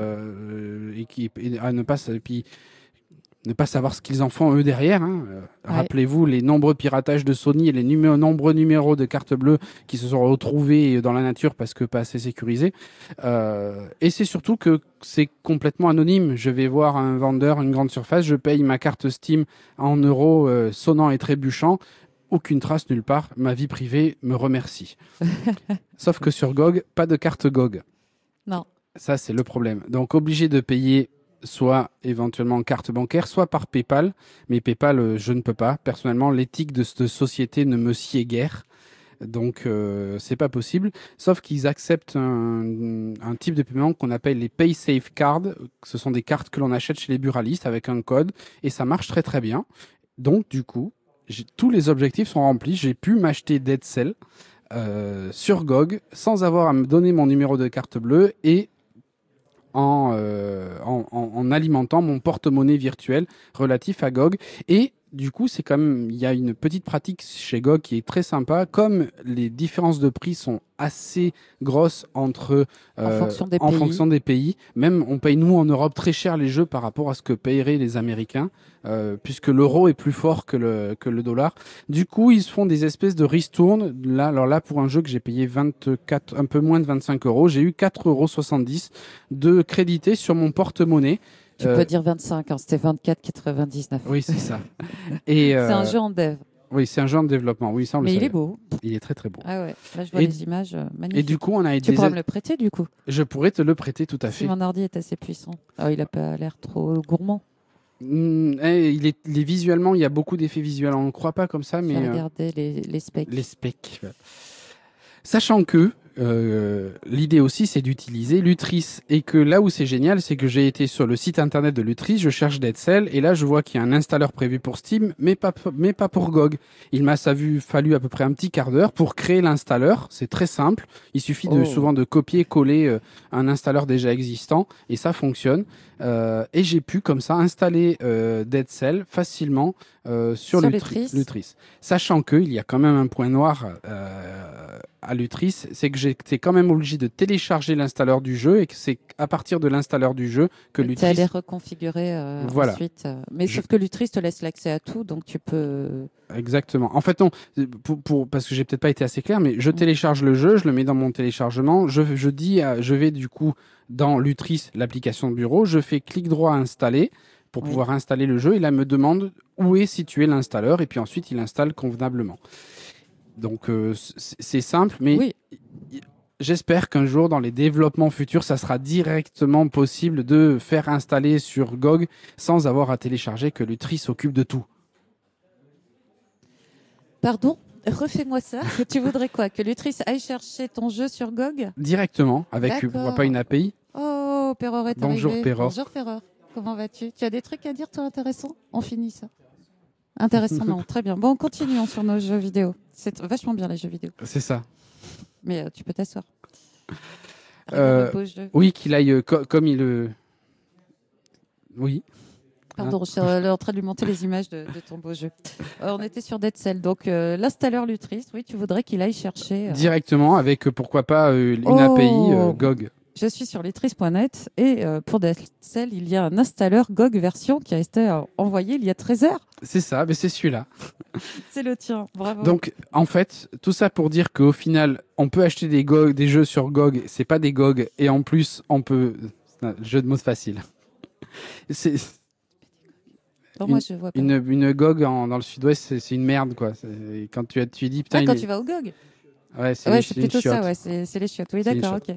euh, et, qui, et à ne pas, et puis ne pas savoir ce qu'ils en font eux derrière. Hein. Euh, Ouais. Rappelez-vous les nombreux piratages de Sony et les numé- nombreux numéros de cartes bleues qui se sont retrouvés dans la nature parce que pas assez sécurisés. Euh, et c'est surtout que c'est complètement anonyme. Je vais voir un vendeur, une grande surface, je paye ma carte Steam en euros euh, sonnant et trébuchant. Aucune trace nulle part. Ma vie privée me remercie. Sauf que sur G O G, pas de carte G O G. Non. Ça, c'est le problème. Donc, obligé de payer soit éventuellement en carte bancaire, soit par PayPal. Mais PayPal, euh, je ne peux pas. Personnellement, l'éthique de cette société ne me sied guère. Donc, euh, c'est pas possible. Sauf qu'ils acceptent un, un type de paiement qu'on appelle les Pay Safe Cards. Ce sont des cartes que l'on achète chez les buralistes avec un code. Et ça marche très très bien. Donc, du coup, j'ai- tous les objectifs sont remplis. J'ai pu m'acheter Dead Cell euh, sur G O G sans avoir à me donner mon numéro de carte bleue et en, euh, en, en- en alimentant mon porte-monnaie virtuel relatif à G O G. Et du coup, c'est quand même, il y a une petite pratique chez G O G qui est très sympa. Comme les différences de prix sont assez grosses entre En euh, fonction des en pays. fonction des pays, même on paye nous en Europe très cher les jeux par rapport à ce que paieraient les Américains, euh, puisque l'euro est plus fort que le que le dollar. Du coup, ils se font des espèces de ristournes. Là, alors là, pour un jeu que j'ai payé vingt-quatre, un peu moins de vingt-cinq euros, j'ai eu quatre euros soixante-dix de crédité sur mon porte-monnaie. Tu Euh, peux dire vingt-cinq, hein, c'était vingt-quatre quatre-vingt-dix-neuf. Oui, c'est ça. Et C'est euh, un jeu en dev. Oui, c'est un jeu en développement. Oui, ça on le Mais il savait. est beau. Il est très très beau. Ah ouais, là je vois Et- les images euh, magnifiques. Et du coup, on a tu des... pourras me le prêter du coup, Je pourrais te le prêter tout à si fait. mon ordi est assez puissant. Ah, il a pas l'air trop gourmand. Mm, eh, il, est, il est visuellement, il y a beaucoup d'effets visuels. On ne croit pas comme ça, mais J'ai euh, regardé les, les specs. les specs. Sachant que euh, l'idée aussi, c'est d'utiliser Lutris. Et que là où c'est génial, c'est que j'ai été sur le site internet de Lutris, je cherche Dead Cell, et là, je vois qu'il y a un installeur prévu pour Steam, mais pas, mais pas pour G O G. Il m'a ça vu, fallu à peu près un petit quart d'heure pour créer l'installeur. C'est très simple. Il suffit de, Oh. souvent de copier-coller euh, un installeur déjà existant, et ça fonctionne. Euh, et j'ai pu, comme ça, installer euh, Dead Cell facilement euh, sur, Sur Lutri- Lutris. Lutris. Sachant qu'il y a quand même un point noir euh, à Lutris, c'est que j'étais quand même obligé de télécharger l'installeur du jeu et que c'est à partir de l'installeur du jeu que Tu Lutris... allais reconfigurer euh, Voilà. ensuite. euh, Mais Je- sauf que Lutris te laisse l'accès à tout, donc tu peux. Exactement. En fait, non, pour, pour, parce que j'ai peut-être pas été assez clair, mais je Mm. télécharge le jeu, je le mets dans mon téléchargement, je, je dis, à- je vais du coup dans Lutris, l'application de bureau, je fais clic droit à installer pour Oui. pouvoir installer le jeu, et là il me demande où est situé l'installeur, et puis ensuite il installe convenablement. Donc euh, c'est c'est simple, mais Oui, j'espère qu'un jour, dans les développements futurs, ça sera directement possible de faire installer sur G O G sans avoir à télécharger, que Lutris s'occupe de tout. pardon, refais-moi ça. Tu voudrais quoi? Que Lutris aille chercher ton jeu sur G O G? Directement, avec D'accord. pourquoi pas une A P I. Oh, Perror est Bonjour, arrivé. Perror. Bonjour Perror. Comment vas-tu? Tu as des trucs à dire, toi, intéressants? On finit ça. Intéressant, non. Très bien. Bon, continuons sur nos jeux vidéo. C'est vachement bien, les jeux vidéo. C'est ça. Mais euh, tu peux t'asseoir. Euh, Regarde le beau jeu. Oui, qu'il aille euh, co- comme il le. Oui. Pardon, je suis euh, en train de lui monter les images de, de ton beau jeu. Euh, on était sur Dead Cell. Donc, euh, l'installeur Lutris, oui, tu voudrais qu'il aille chercher. euh, Directement avec euh, pourquoi pas euh, une Oh. A P I euh, G O G. Je suis sur lutris point net et euh, pour Dead Cell, il y a un installeur G O G version qui a été euh, envoyé il y a treize heures. C'est ça, mais c'est celui-là. C'est le tien. Bravo. Donc, en fait, tout ça pour dire qu'au final, on peut acheter des, G O G, des jeux sur G O G, c'est pas des G O G, et en plus, on peut. C'est un jeu de mots facile. C'est Bon, moi, je vois pas. une, une G O G en- dans le sud-ouest, c'est c'est une merde, quoi. C'est- Quand tu, as- tu dis, putain, Ah, quand il est- tu vas au G O G. Ouais, c'est Ouais, les- c'est les plutôt ça, chiottes. ouais, c'est c'est les chiottes. Oui, C'est les d'accord, ok.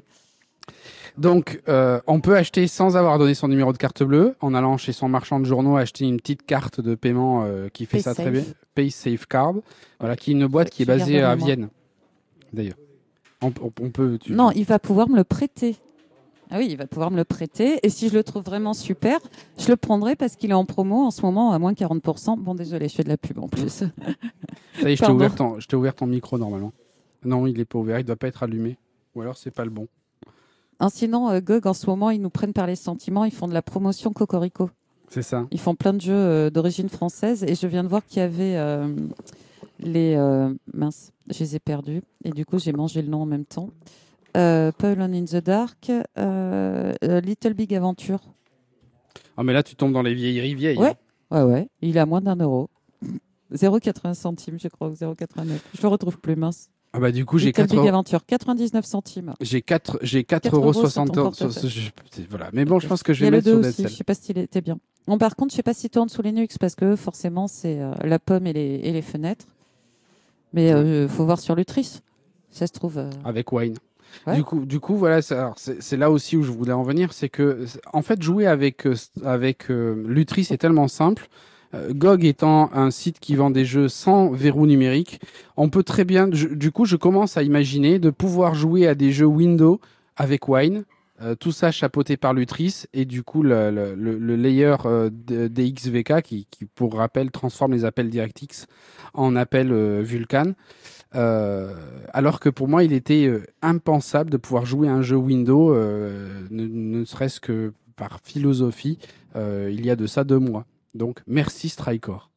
Donc, euh, on peut acheter sans avoir donné son numéro de carte bleue, en allant chez son marchand de journaux acheter une petite carte de paiement euh, qui fait ça PaySafe. très bien. PaySafe Card. Voilà, qui est une boîte Je- qui est je garde basée en à mémoire. Vienne, d'ailleurs. On, on- on peut. tu- Non, il va pouvoir me le prêter. Ah oui, il va pouvoir me le prêter. Et si je le trouve vraiment super, je le prendrai parce qu'il est en promo en ce moment à moins quarante pour cent. Bon, désolé, je fais de la pub en plus. Ça y est, je t'ai Pardon. ouvert, ton- je t'ai ouvert ton micro normalement. Non, il est pas ouvert, il doit pas être allumé. Ou alors c'est pas le bon. Ah, sinon, euh, G O G, en ce moment, ils nous prennent par les sentiments. Ils font de la promotion Cocorico. C'est ça. Ils font plein de jeux euh, d'origine française. Et je viens de voir qu'il y avait euh, les... euh, mince, je les ai perdus. Et du coup, j'ai mangé le nom en même temps. Euh, Pearl in the Dark, euh, euh, Little Big Adventure. Ah, mais là, tu tombes dans les vieilleries vieilles. Ouais. Ouais, ouais. Il est à moins d'un euro. zéro virgule quatre-vingts centimes, je crois, ou zéro virgule quatre-vingt-neuf. Je le retrouve plus, mince. Ah, bah, du coup, j'ai Little quatre Big euros. Adventure, quatre-vingt-dix-neuf centimes. J'ai quatre, j'ai quatre quatre euros euros sur ton soixante. portefeuille. je- c'est- Voilà. Mais bon, je pense que je Il y vais a le mettre sur deux Dead aussi, Cell. je sais pas s'il était bien. Bon, par contre, je sais pas s'il tourne sous Linux parce que forcément, c'est euh, la pomme et les, et les fenêtres. Mais il faut voir sur Lutris. Ça se trouve. euh, Avec Wine. Ouais. Du coup, du coup, voilà, c'est alors, c'est c'est là aussi où je voulais en venir, c'est que, c'est- en fait, jouer avec euh, avec euh, Lutris c'est tellement simple. Euh, G O G étant un site qui vend des jeux sans verrou numérique, on peut très bien. je- du coup, je commence à imaginer de pouvoir jouer à des jeux Windows avec Wine. Euh, tout ça chapeauté par Lutris et du coup le, le, le- le layer euh, de- D X V K qui, qui, pour rappel, transforme les appels DirectX en appels euh, Vulkan. Euh, alors que pour moi, il était euh, impensable de pouvoir jouer à un jeu Windows, euh, ne, ne serait-ce que par philosophie, euh, il y a de ça deux mois. Donc, merci Strikor.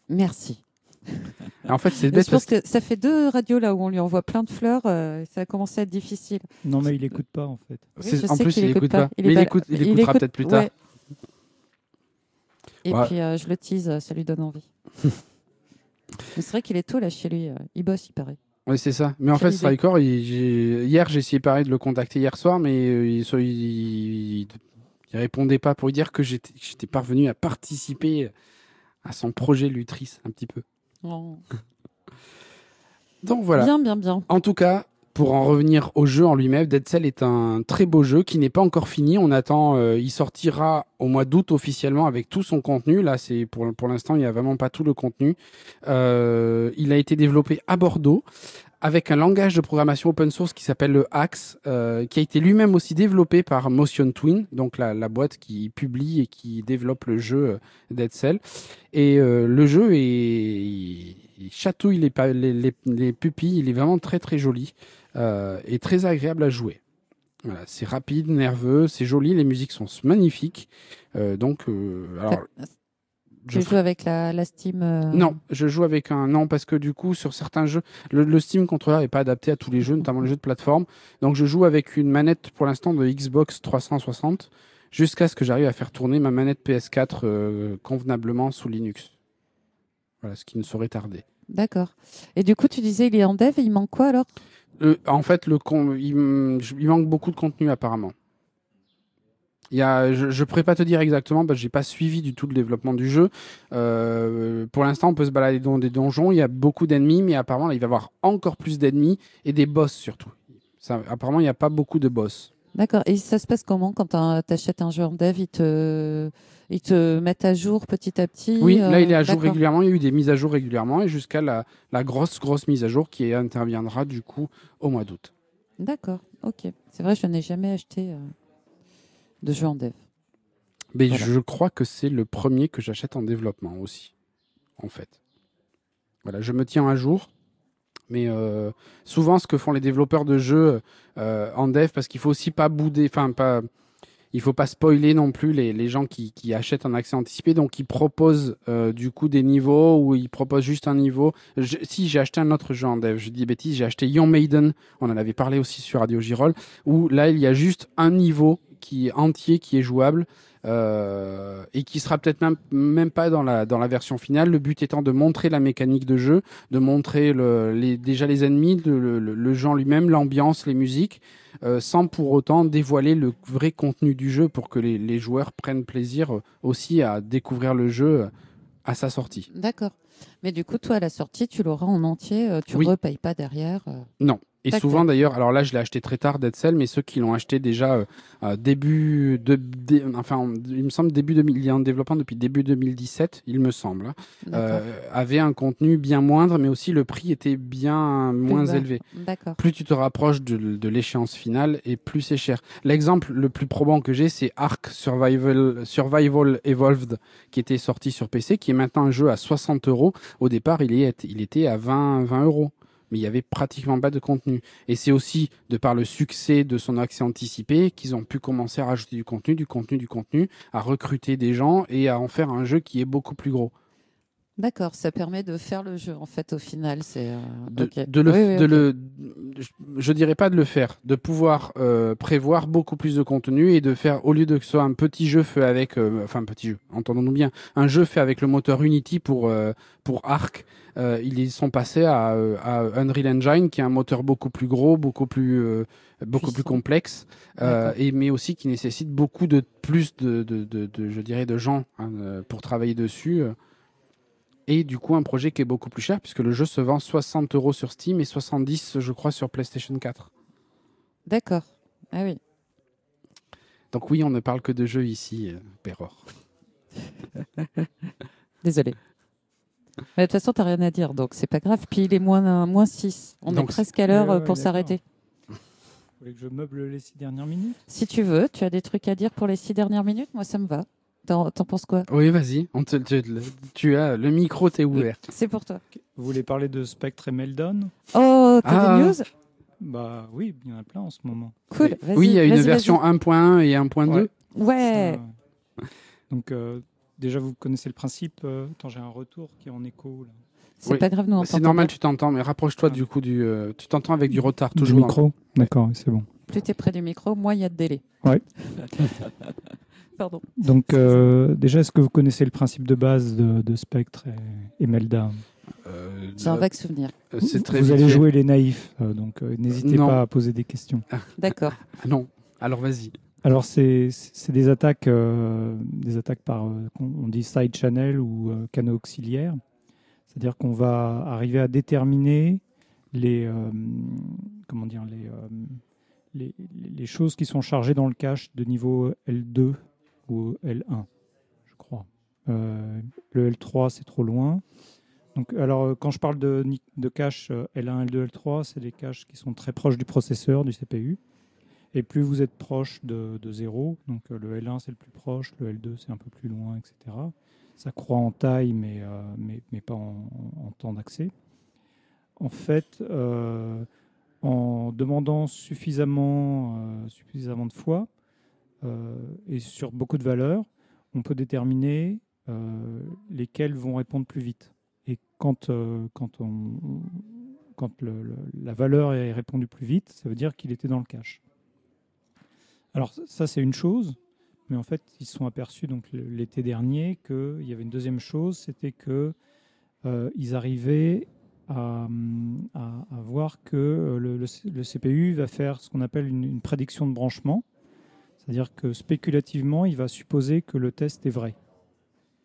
Merci. En fait, c'est Je bête parce pense que ça fait deux radios là où on lui envoie plein de fleurs. euh, ça a commencé à être difficile. Non, mais il écoute pas en fait. que Oui, c'est- je en sais plus, qu'il il écoute écoute pas. pas. Il est Mais il pas- écoute, il il écoutera écoute- peut-être plus tard. ouais. Et Ouais. puis euh, je le tease, ça lui donne envie. Mais c'est vrai qu'il est tôt là chez lui. euh, Il bosse, il paraît. Oui, c'est ça. Mais en Quelle fait, idée. Striker, il- j'ai- hier, j'ai essayé pareil de le contacter hier soir, mais euh, il, soit- il, il- il répondait pas pour lui dire que j'étais j'étais parvenu à participer à son projet Lutrice un petit peu. Oh. Donc voilà. Bien, bien, bien. En tout cas, pour en revenir au jeu en lui-même, Dead Cell est un très beau jeu qui n'est pas encore fini. On attend, euh, il sortira au mois d'août officiellement avec tout son contenu. Là, c'est pour pour l'instant, il n'y a vraiment pas tout le contenu. Euh, il a été développé à Bordeaux avec un langage de programmation open source qui s'appelle le Axe, euh, qui a été lui-même aussi développé par Motion Twin, donc la, la boîte qui publie et qui développe le jeu euh, Dead Cell. Et euh, le jeu est, il chatouille les, pa- les, les, les pupilles, il est vraiment très très joli euh, et très agréable à jouer. Voilà, c'est rapide, nerveux, c'est joli, les musiques sont magnifiques. Euh, donc, euh, alors, Tu je joues avec la, la Steam euh, non, je joue avec un non parce que du coup sur certains jeux, le, le Steam Controller n'est pas adapté à tous les jeux, notamment les jeux de plateforme. Donc je joue avec une manette pour l'instant de Xbox trois cent soixante jusqu'à ce que j'arrive à faire tourner ma manette P S quatre euh, convenablement sous Linux. Voilà, ce qui ne saurait tarder. D'accord. Et du coup, tu disais il est en dev, il manque quoi alors? Euh, en fait, le con, il, m- je- il manque beaucoup de contenu apparemment. Il y a, je ne pourrais pas te dire exactement parce que j'ai pas suivi du tout le développement du jeu. Euh, pour l'instant, on peut se balader dans des donjons. Il y a beaucoup d'ennemis, mais apparemment, il va y avoir encore plus d'ennemis et des boss surtout. Ça, apparemment, il n'y a pas beaucoup de boss. D'accord. Et ça se passe comment quand tu achètes un jeu en dev? Ils te, ils te mettent à jour petit à petit? Oui, euh, là, il est à jour d'accord. régulièrement. Il y a eu des mises à jour régulièrement et jusqu'à la, la grosse, grosse mise à jour qui interviendra du coup au mois d'août. D'accord. Ok. C'est vrai, je n'ai jamais acheté euh, de jeu en dev. Mais Voilà. je crois que c'est le premier que j'achète en développement aussi, en fait. Voilà, je me tiens à jour. Mais euh, souvent, ce que font les développeurs de jeux euh, en dev, parce qu'il faut aussi pas bouder, enfin pas, il faut pas spoiler non plus les, les gens qui, qui achètent un accès anticipé. Donc, ils proposent euh, du coup des niveaux ou ils proposent juste un niveau. Je- si j'ai acheté un autre jeu en dev, je dis bêtise, j'ai acheté Young Maiden. On en avait parlé aussi sur Radio Girol, où là il y a juste un niveau qui est entier, qui est jouable. Euh, et qui sera peut-être même, même pas dans la, dans la version finale. Le but étant de montrer la mécanique de jeu, de montrer le, les, déjà les ennemis, le, le, le jeu en lui-même, l'ambiance, les musiques, euh, sans pour autant dévoiler le vrai contenu du jeu pour que les, les joueurs prennent plaisir euh, aussi à découvrir le jeu euh, à sa sortie. D'accord. Mais du coup, toi, à la sortie, tu l'auras en entier. euh, tu Oui. repayes pas derrière. euh. Non. Et D'accord. souvent d'ailleurs, alors là je l'ai acheté très tard Dead Cell, mais ceux qui l'ont acheté déjà euh, euh, début de, dé- enfin il me semble début deux mille, il est en développement depuis début deux mille dix-sept, il me semble, hein, D'accord. euh, avait un contenu bien moindre, mais aussi le prix était bien Plus moins bas. élevé. D'accord. Plus tu te rapproches de, de l'échéance finale et plus c'est cher. L'exemple le plus probant que j'ai, c'est Ark Survival, Survival Evolved, qui était sorti sur P C, qui est maintenant un jeu à soixante euros. Au départ, il, est, il était à vingt, vingt euros. Mais il n'y avait pratiquement pas de contenu. Et c'est aussi de par le succès de son accès anticipé qu'ils ont pu commencer à rajouter du contenu, du contenu, du contenu, à recruter des gens et à en faire un jeu qui est beaucoup plus gros. D'accord. Ça permet de faire le jeu, en fait, au final. C'est, euh, De, ok. de le, Oui, oui, de ok. le, je, je dirais pas de le faire, de pouvoir euh, prévoir beaucoup plus de contenu et de faire, au lieu de que ce soit un petit jeu fait avec, euh, enfin un petit jeu, entendons-nous bien, un jeu fait avec le moteur Unity pour euh, pour Ark, euh, ils sont passés à, euh, à Unreal Engine, qui est un moteur beaucoup plus gros, beaucoup plus euh, beaucoup plus Puissant. complexe, euh, D'accord. et mais aussi qui nécessite beaucoup de plus de, de, de, de je dirais de gens hein, euh, pour travailler dessus. euh. Et du coup, un projet qui est beaucoup plus cher, puisque le jeu se vend soixante euros sur Steam et soixante-dix, je crois, sur PlayStation quatre. D'accord. Ah oui. Donc oui, on ne parle que de jeux ici, euh, Péror. Désolé. Mais de toute façon, tu n'as rien à dire, donc c'est pas grave. Puis il est moins, moins six. On Donc, est presque à l'heure Ouais, euh, ouais, pour d'accord. s'arrêter. Vous voulez que je meuble les six dernières minutes? Si tu veux, tu as des trucs à dire pour les six dernières minutes, moi ça me va. T'en, t'en penses quoi? Oui, vas-y, on te, te- le- tu as le micro, t'es ouvert. C'est pour toi. Vous voulez parler de Spectre et Meltdown? Oh, t'as Ah. des news? Bah oui, il y en a plein en ce moment. Cool. Vas-y, Oui, il y a une vas-y, version un point un et un point deux. vas-y. Ouais. Ça, ouais. Donc, euh, déjà, vous connaissez le principe. Euh, attends, j'ai un retour qui est en écho. Là. C'est Oui. pas grave, nous on C'est t'entend normal, bien. tu t'entends, mais rapproche-toi Ah. du coup du. euh, tu t'entends avec du retard, Du toujours. micro D'accord, c'est bon. Plus tu es près du micro, moins il y a de délai. Ouais. Pardon. Donc, euh, déjà, est-ce que vous connaissez le principe de base de, de Spectre et, et Melda Euh, J'ai un vague souvenir. euh, c'est très Vous vite allez fait. jouer les naïfs, euh, donc euh, n'hésitez Non. pas à poser des questions. D'accord. Ah non. Alors vas-y. Alors, c'est c'est des attaques, euh, des attaques par, euh, on dit side channel ou euh, canaux auxiliaires. C'est-à-dire qu'on va arriver à déterminer les, euh, comment dire, les, euh, les, les choses qui sont chargées dans le cache de niveau L deux ou L un, je crois. Euh, le L trois, c'est trop loin. Donc, alors, euh, quand je parle de, ni- de cache euh, L un, L deux, L trois, c'est des caches qui sont très proches du processeur, du C P U. Et plus vous êtes proche de, de zéro, donc euh, le L un c'est le plus proche, le L deux c'est un peu plus loin, et cetera. Ça croît en taille, mais, euh, mais, mais pas en, en temps d'accès. En fait, euh, en demandant suffisamment, euh, suffisamment de fois euh, et sur beaucoup de valeurs, on peut déterminer euh, lesquelles vont répondre plus vite. Et quand, euh, quand, on, quand le, le, la valeur est répondue plus vite, ça veut dire qu'il était dans le cache. Alors ça, c'est une chose, mais en fait, ils se sont aperçus donc, l'été dernier qu'il y avait une deuxième chose, c'était qu'ils euh, arrivaient à, à, à voir que le, le, le C P U va faire ce qu'on appelle une, une prédiction de branchement, c'est-à-dire que spéculativement, il va supposer que le test est vrai. D'accord ?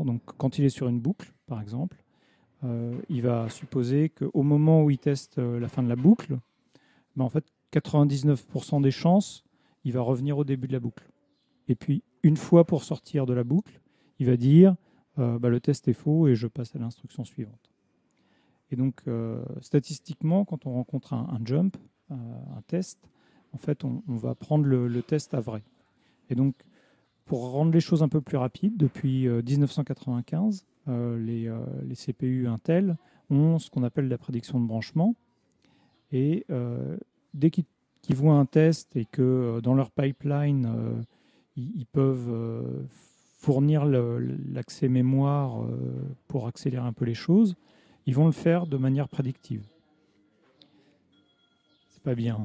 Donc quand il est sur une boucle, par exemple, euh, il va supposer qu'au moment où il teste la fin de la boucle, ben, en fait, quatre-vingt-dix-neuf pour cent des chances, il va revenir au début de la boucle. Et puis, une fois pour sortir de la boucle, il va dire euh, bah, le test est faux et je passe à l'instruction suivante. Et donc, euh, statistiquement, quand on rencontre un, un jump, euh, un test, en fait, on, on va prendre le, le test à vrai. Et donc, pour rendre les choses un peu plus rapides, depuis euh, dix-neuf cent quatre-vingt-quinze, euh, les, euh, les C P U Intel ont ce qu'on appelle la prédiction de branchement. Et euh, dès qu'ils qui voient un test et que euh, dans leur pipeline, euh, ils, ils peuvent euh, fournir le, l'accès mémoire euh, pour accélérer un peu les choses, ils vont le faire de manière prédictive. C'est pas bien.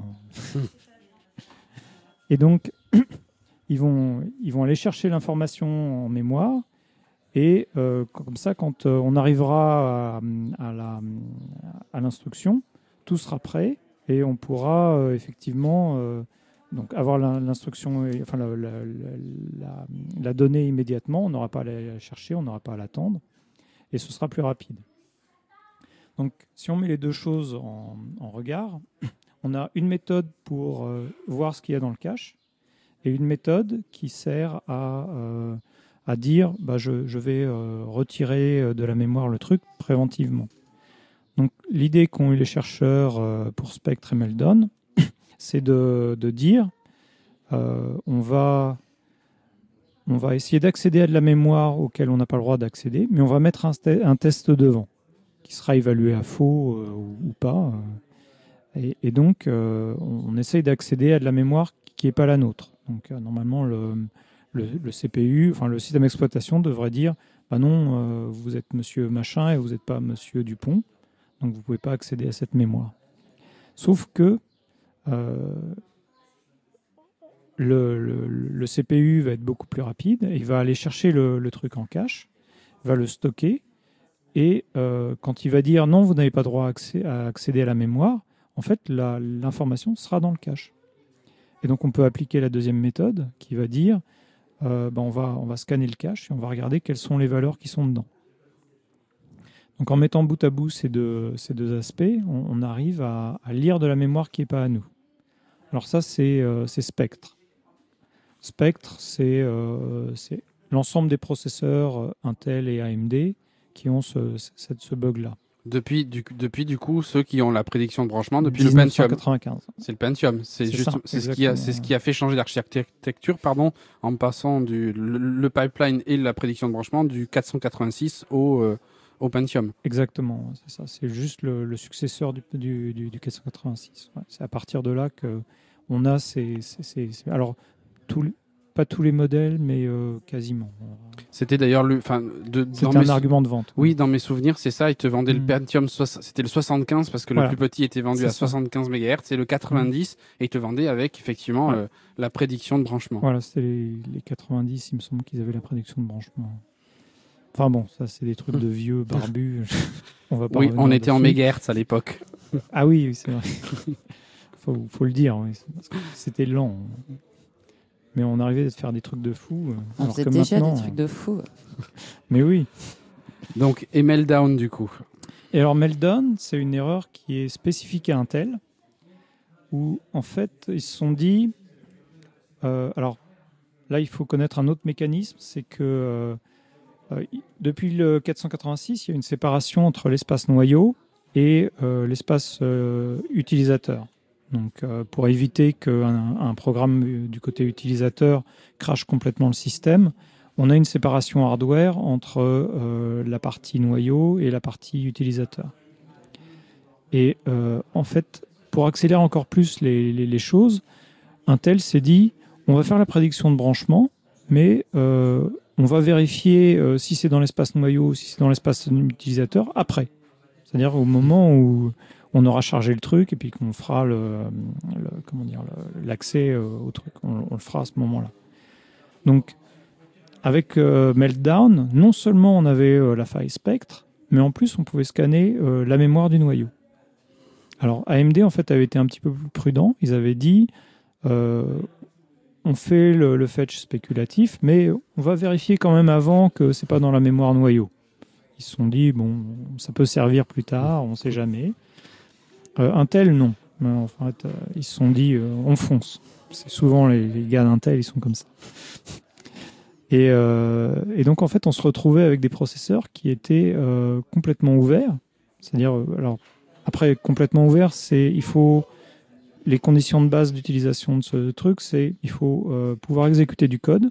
Et donc, ils vont, ils vont aller chercher l'information en mémoire et euh, comme ça, quand euh, on arrivera à, à, la, à l'instruction, tout sera prêt. Et on pourra euh, effectivement euh, donc avoir l'instruction, enfin la, la, la, la donnée immédiatement. On n'aura pas à la chercher, on n'aura pas à l'attendre, et ce sera plus rapide. Donc, si on met les deux choses en, en regard, on a une méthode pour euh, voir ce qu'il y a dans le cache, et une méthode qui sert à, euh, à dire, bah, je, je vais euh, retirer de la mémoire le truc préventivement. Donc, l'idée qu'ont eu les chercheurs euh, pour Spectre et Meldon, c'est de, de dire euh, on, va, on va essayer d'accéder à de la mémoire auquel on n'a pas le droit d'accéder, mais on va mettre un, un test devant, qui sera évalué à faux euh, ou, ou pas. Euh, et, et donc, euh, on, on essaye d'accéder à de la mémoire qui n'est pas la nôtre. Donc, euh, normalement, le, le, le C P U, enfin le système d'exploitation devrait dire bah non, euh, vous êtes monsieur machin et vous n'êtes pas monsieur Dupont. Donc, vous ne pouvez pas accéder à cette mémoire. Sauf que euh, le, le, le C P U va être beaucoup plus rapide. Il va aller chercher le, le truc en cache, va le stocker. Et euh, quand il va dire non, vous n'avez pas droit à, accé- à accéder à la mémoire, en fait, la, l'information sera dans le cache. Et donc, on peut appliquer la deuxième méthode qui va dire euh, ben on, va, on va scanner le cache et on va regarder quelles sont les valeurs qui sont dedans. Donc en mettant bout à bout ces deux, ces deux aspects, on, on arrive à, à lire de la mémoire qui n'est pas à nous. Alors ça, c'est, euh, c'est Spectre. Spectre, c'est, euh, c'est l'ensemble des processeurs Intel et A M D qui ont ce, ce, ce bug-là. Depuis du, depuis, du coup, ceux qui ont la prédiction de branchement depuis le dix-neuf cent Pentium. quatre-vingt-quinze. C'est le Pentium. C'est, C'est juste, ça, c'est, ce qui a, c'est ce qui a fait changer l'architecture pardon, en passant du le, le pipeline et la prédiction de branchement du quatre cent quatre-vingt-six au, euh, au Pentium. Exactement, c'est ça. C'est juste le, le successeur du, du, du, du quatre cent quatre-vingt-six. Ouais, c'est à partir de là qu'on a ces... ces, ces, ces alors, tous, pas tous les modèles, mais euh, quasiment. C'était d'ailleurs le, enfin, de, dans C'était un mes, argument de vente. oui, dans mes souvenirs, c'est ça. Ils te vendaient le Mm. Pentium, soix- c'était le soixante-quinze parce que Voilà. le plus petit était vendu C'est à ça. soixante-quinze mégahertz et le quatre-vingt-dix et ils te vendaient avec effectivement Ouais. euh, la prédiction de branchement. Voilà, c'était les, les quatre-vingt-dix, il me semble qu'ils avaient la prédiction de branchement. Enfin bon, ça c'est des trucs de vieux barbus. on va pas Oui, revenir on était en dessus. mégahertz à l'époque. Ah oui, oui, c'est vrai. faut, faut le dire, oui, parce que c'était lent. Mais on arrivait à faire des trucs de fou. euh, On alors faisait que déjà maintenant, des trucs de fou. Mais oui. Donc, et Meltdown du coup. Et alors Meltdown, c'est une erreur qui est spécifique à Intel, où en fait ils se sont dit, euh, alors là il faut connaître un autre mécanisme, c'est que euh, euh, depuis le quatre cent quatre-vingt-six, il y a une séparation entre l'espace noyau et euh, l'espace euh, utilisateur. Donc euh, pour éviter qu'un un programme euh, du côté utilisateur crache complètement le système, on a une séparation hardware entre euh, la partie noyau et la partie utilisateur. Et euh, en fait, pour accélérer encore plus les, les, les choses, Intel s'est dit, on va faire la prédiction de branchement, mais euh, on va vérifier euh, si c'est dans l'espace noyau, si c'est dans l'espace utilisateur, après. C'est-à-dire au moment où on aura chargé le truc et puis qu'on fera le, le, comment dire, le, l'accès euh, au truc. On, on le fera à ce moment-là. Donc, avec euh, Meltdown, non seulement on avait euh, la faille Spectre, mais en plus on pouvait scanner euh, la mémoire du noyau. Alors A M D en fait avait été un petit peu plus prudent. Ils avaient dit euh, on fait le, le fetch spéculatif, mais on va vérifier quand même avant que c'est pas dans la mémoire noyau. Ils se sont dit bon, ça peut servir plus tard, on sait jamais. Euh, Intel non. Mais en fait, euh, ils se sont dit euh, on fonce. C'est souvent les, les gars d'Intel, ils sont comme ça. Et, euh, et donc, en fait, on se retrouvait avec des processeurs qui étaient euh, complètement ouverts. C'est-à-dire, euh, alors, après, complètement ouverts, c'est, il faut, les conditions de base d'utilisation de ce truc, c'est, il faut euh, pouvoir exécuter du code.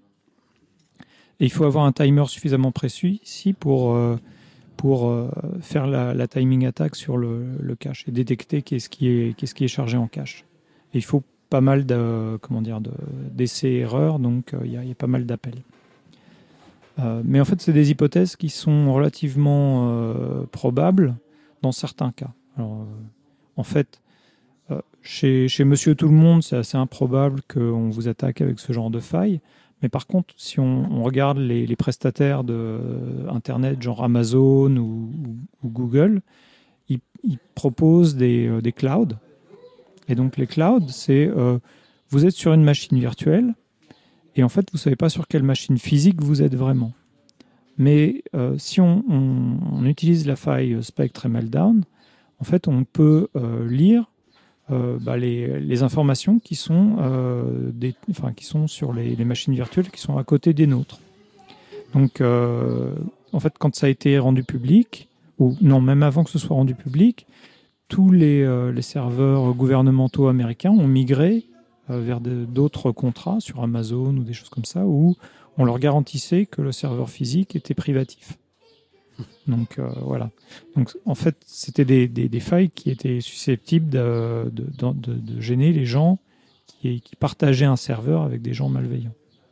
Et il faut avoir un timer suffisamment précis ici pour, euh, pour euh, faire la, la timing attack sur le, le cache et détecter qu'est-ce qui est, qu'est-ce qui est chargé en cache. Et il faut pas mal de, comment dire, de, d'essais-erreurs, donc il euh, y, y a pas mal d'appels. Euh, mais en fait, c'est des hypothèses qui sont relativement euh, probables dans certains cas. Alors, euh, en fait, euh, chez, chez Monsieur Tout-le-Monde, c'est assez improbable qu'on vous attaque avec ce genre de faille. Mais par contre, si on, on regarde les, les prestataires d'Internet, genre Amazon ou, ou, ou Google, ils, ils proposent des, euh, des clouds. Et donc, les clouds, c'est euh, vous êtes sur une machine virtuelle. Et en fait, vous ne savez pas sur quelle machine physique vous êtes vraiment. Mais euh, si on, on, on utilise la faille Spectre et Meltdown, en fait, on peut euh, lire euh, bah, les, les informations qui sont, euh, des, enfin, qui sont sur les, les machines virtuelles qui sont à côté des nôtres. Donc, euh, en fait, quand ça a été rendu public, ou non, même avant que ce soit rendu public, tous les, euh, les serveurs gouvernementaux américains ont migré vers de, d'autres contrats sur Amazon ou des choses comme ça, où on leur garantissait que le serveur physique était privatif. Donc euh, voilà. Donc en fait, c'était des, des, des failles qui étaient susceptibles de, de, de, de gêner les gens qui, qui partageaient un serveur avec des gens malveillants.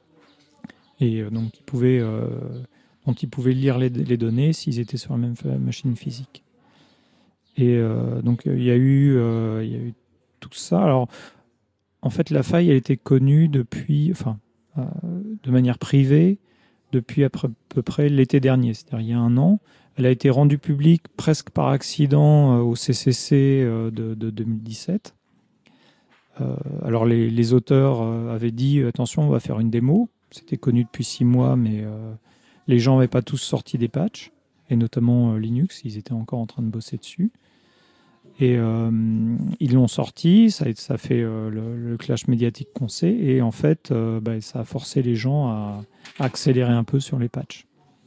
Et euh, donc ils pouvaient, euh, dont ils pouvaient lire les, les données s'ils étaient sur la même machine physique. Et euh, donc il y a eu, euh, il y a eu tout ça. Alors en fait, la faille, elle était connue depuis, enfin, euh, de manière privée, depuis à peu près l'été dernier, c'est-à-dire il y a un an. Elle a été rendue publique presque par accident euh, au C C C euh, de, de deux mille dix-sept. Euh, alors les, les auteurs euh, avaient dit attention, on va faire une démo. C'était connu depuis six mois, mais euh, les gens n'avaient pas tous sorti des patchs, et notamment euh, Linux, ils étaient encore en train de bosser dessus. Et euh, ils l'ont sorti, ça, ça a fait euh, le, le clash médiatique qu'on sait, et en fait, euh, bah, ça a forcé les gens à, à accélérer un peu sur les patchs.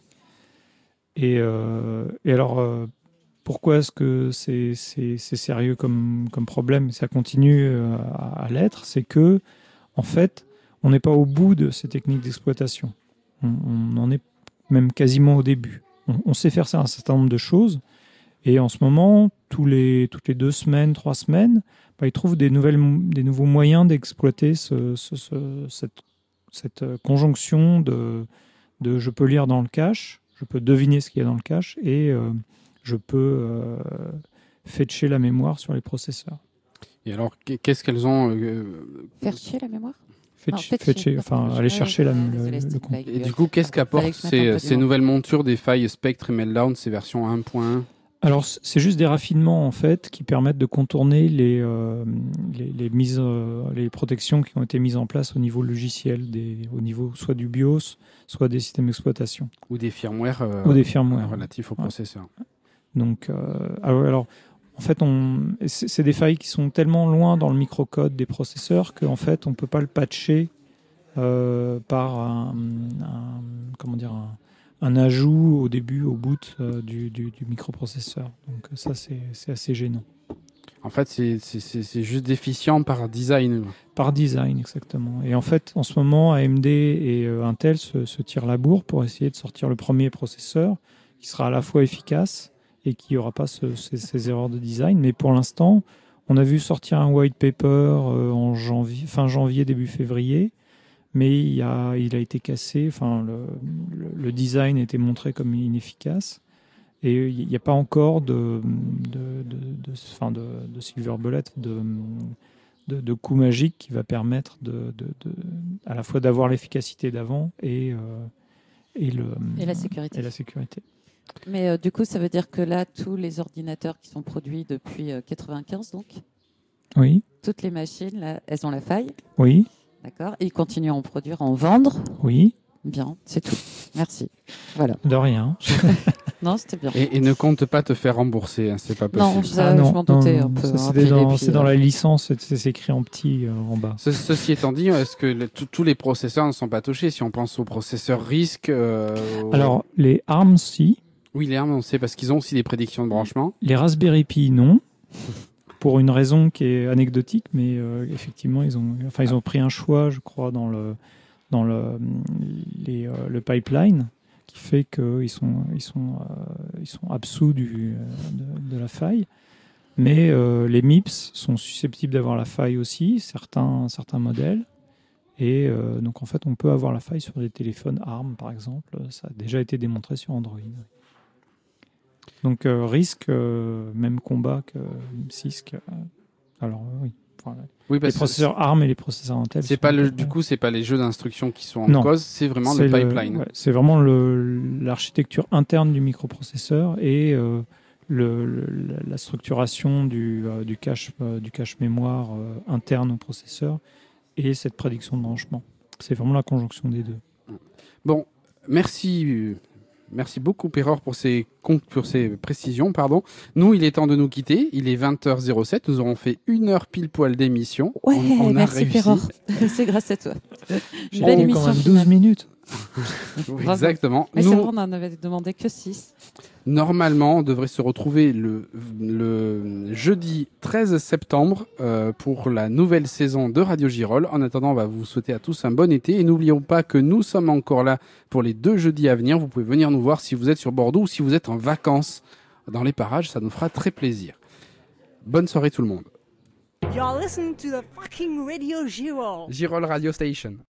Et, euh, et alors, euh, pourquoi est-ce que c'est, c'est, c'est sérieux comme, comme problème, ça continue euh, à, à l'être, c'est que, en fait, on n'est pas au bout de ces techniques d'exploitation. On, on en est même quasiment au début. On, on sait faire ça un certain nombre de choses, et en ce moment, tous les, toutes les deux semaines, trois semaines, bah, ils trouvent des, nouvelles, des nouveaux moyens d'exploiter ce, ce, ce, cette, cette euh, conjonction de, de je peux lire dans le cache, je peux deviner ce qu'il y a dans le cache et euh, je peux euh, fetcher la mémoire sur les processeurs. Et alors, qu'est-ce qu'elles ont euh, Faire chier la mémoire. Fetch- Non, fetcher, fetcher, pardon. enfin, aller Ouais, chercher la, ouais, le, désolé, le c'était contenu. une blague. Et du coup, qu'est-ce Fallait qu'apportent que je mette un peu ces, du ces monde. nouvelles montures des failles Spectre et Meltdown, ces versions un point un? Alors, c- c'est juste des raffinements en fait qui permettent de contourner les, euh, les, les mises, euh, les protections qui ont été mises en place au niveau logiciel, des, au niveau soit du BIOS, soit des systèmes d'exploitation Ou des firmware, euh, ou des firmware. relatifs au Ouais. processeur. Donc, euh, alors, alors, en fait, on, c'est, c'est des failles qui sont tellement loin dans le microcode des processeurs qu'en fait, on peut pas le patcher euh, par un, un- comment dire, un, un ajout au début, au boot euh, du, du, du microprocesseur. Donc ça, c'est, c'est assez gênant. En fait, c'est- c'est c'est- c'est juste déficient par design. Par design, exactement. Et en fait, en ce moment, A M D et euh, Intel se, se tirent la bourre pour essayer de sortir le premier processeur qui sera à la fois efficace et qui n'aura pas ce- ces, ces erreurs de design. Mais pour l'instant, on a vu sortir un white paper euh, en janvier, fin janvier, début février, mais il a, il a été cassé. Enfin, le, le, le design a été montré comme inefficace. Et il n'y a pas encore de, de, de, de, enfin de, de silver bullet, de, de, de coup magique qui va permettre de, de, de, à la fois d'avoir l'efficacité d'avant et, euh, et, le, Et la sécurité. et la sécurité. Mais euh, du coup, ça veut dire que là, tous les ordinateurs qui sont produits depuis euh, quatre-vingt-quinze, donc, Oui, toutes les machines, là, elles ont la faille, oui, d'accord. Et ils continuent à en produire, à en vendre. oui, Bien, c'est tout. Merci. Voilà. de rien. Non, c'était bien. Et, et ne compte pas te faire rembourser, hein, c'est pas possible. Non, ça, je m'en doutais un peu. ça, hein, c'est puis- dans, et puis, c'est dans euh, la licence, c'est, c'est écrit en petit euh, en bas. Ce- ceci étant dit, est-ce que le- tous- tous les processeurs ne sont pas touchés? Si on pense aux processeurs risques. euh, aux- Alors, les ARM, si. Oui, les ARM, on sait parce qu'ils ont aussi des prédictions de branchement. Les Raspberry Pi, non. Pour une raison qui est anecdotique, mais euh, effectivement, ils ont, enfin, ils ont pris un choix, je crois, dans le, dans le, les, euh, le pipeline, qui fait qu'ils sont, ils sont, euh, ils sont absous du, euh, de, de la faille. Mais euh, les M I P S sont susceptibles d'avoir la faille aussi, certains, certains modèles. Et euh, donc, en fait, on peut avoir la faille sur des téléphones ARM, par exemple. Ça a déjà été démontré sur Android. Donc, euh, risque, euh, même combat que C I S C. euh, alors, euh, oui. Enfin, Oui, les parce que processeurs ARM et les processeurs Intel. c'est sont pas le, complètement- du coup, c'est pas les jeux d'instruction qui sont en Non. cause, c'est vraiment c'est le pipeline. ouais, c'est vraiment le- l'architecture interne du microprocesseur et euh, le, le- la- la structuration du, euh, du cache, euh, du cache mémoire euh, interne au processeur et cette prédiction de branchement. C'est vraiment la conjonction des deux. Bon, merci, euh, merci beaucoup, Perror, pour ces, con- pour ces précisions. Pardon. Nous, il est temps de nous quitter. Il est vingt heures zéro sept. Nous aurons fait une heure pile poil d'émission. Ouais, on, on a merci réussi. Perror. C'est grâce à toi. J'ai Belle fait émission quand même finale. douze minutes. Oui, Bravo. exactement. Mais c'est Nous, vrai, on en avait demandé que six. normalement, on devrait se retrouver le, le jeudi treize septembre euh, pour la nouvelle saison de Radio Girol. En attendant, on va vous souhaiter à tous un bon été. Et n'oublions pas que nous sommes encore là pour les deux jeudis à venir. Vous pouvez venir nous voir si vous êtes sur Bordeaux ou si vous êtes en vacances dans les parages. Ça nous fera très plaisir. Bonne soirée tout le monde. You're listening to the fucking Radio Girol. Girol Radio Station.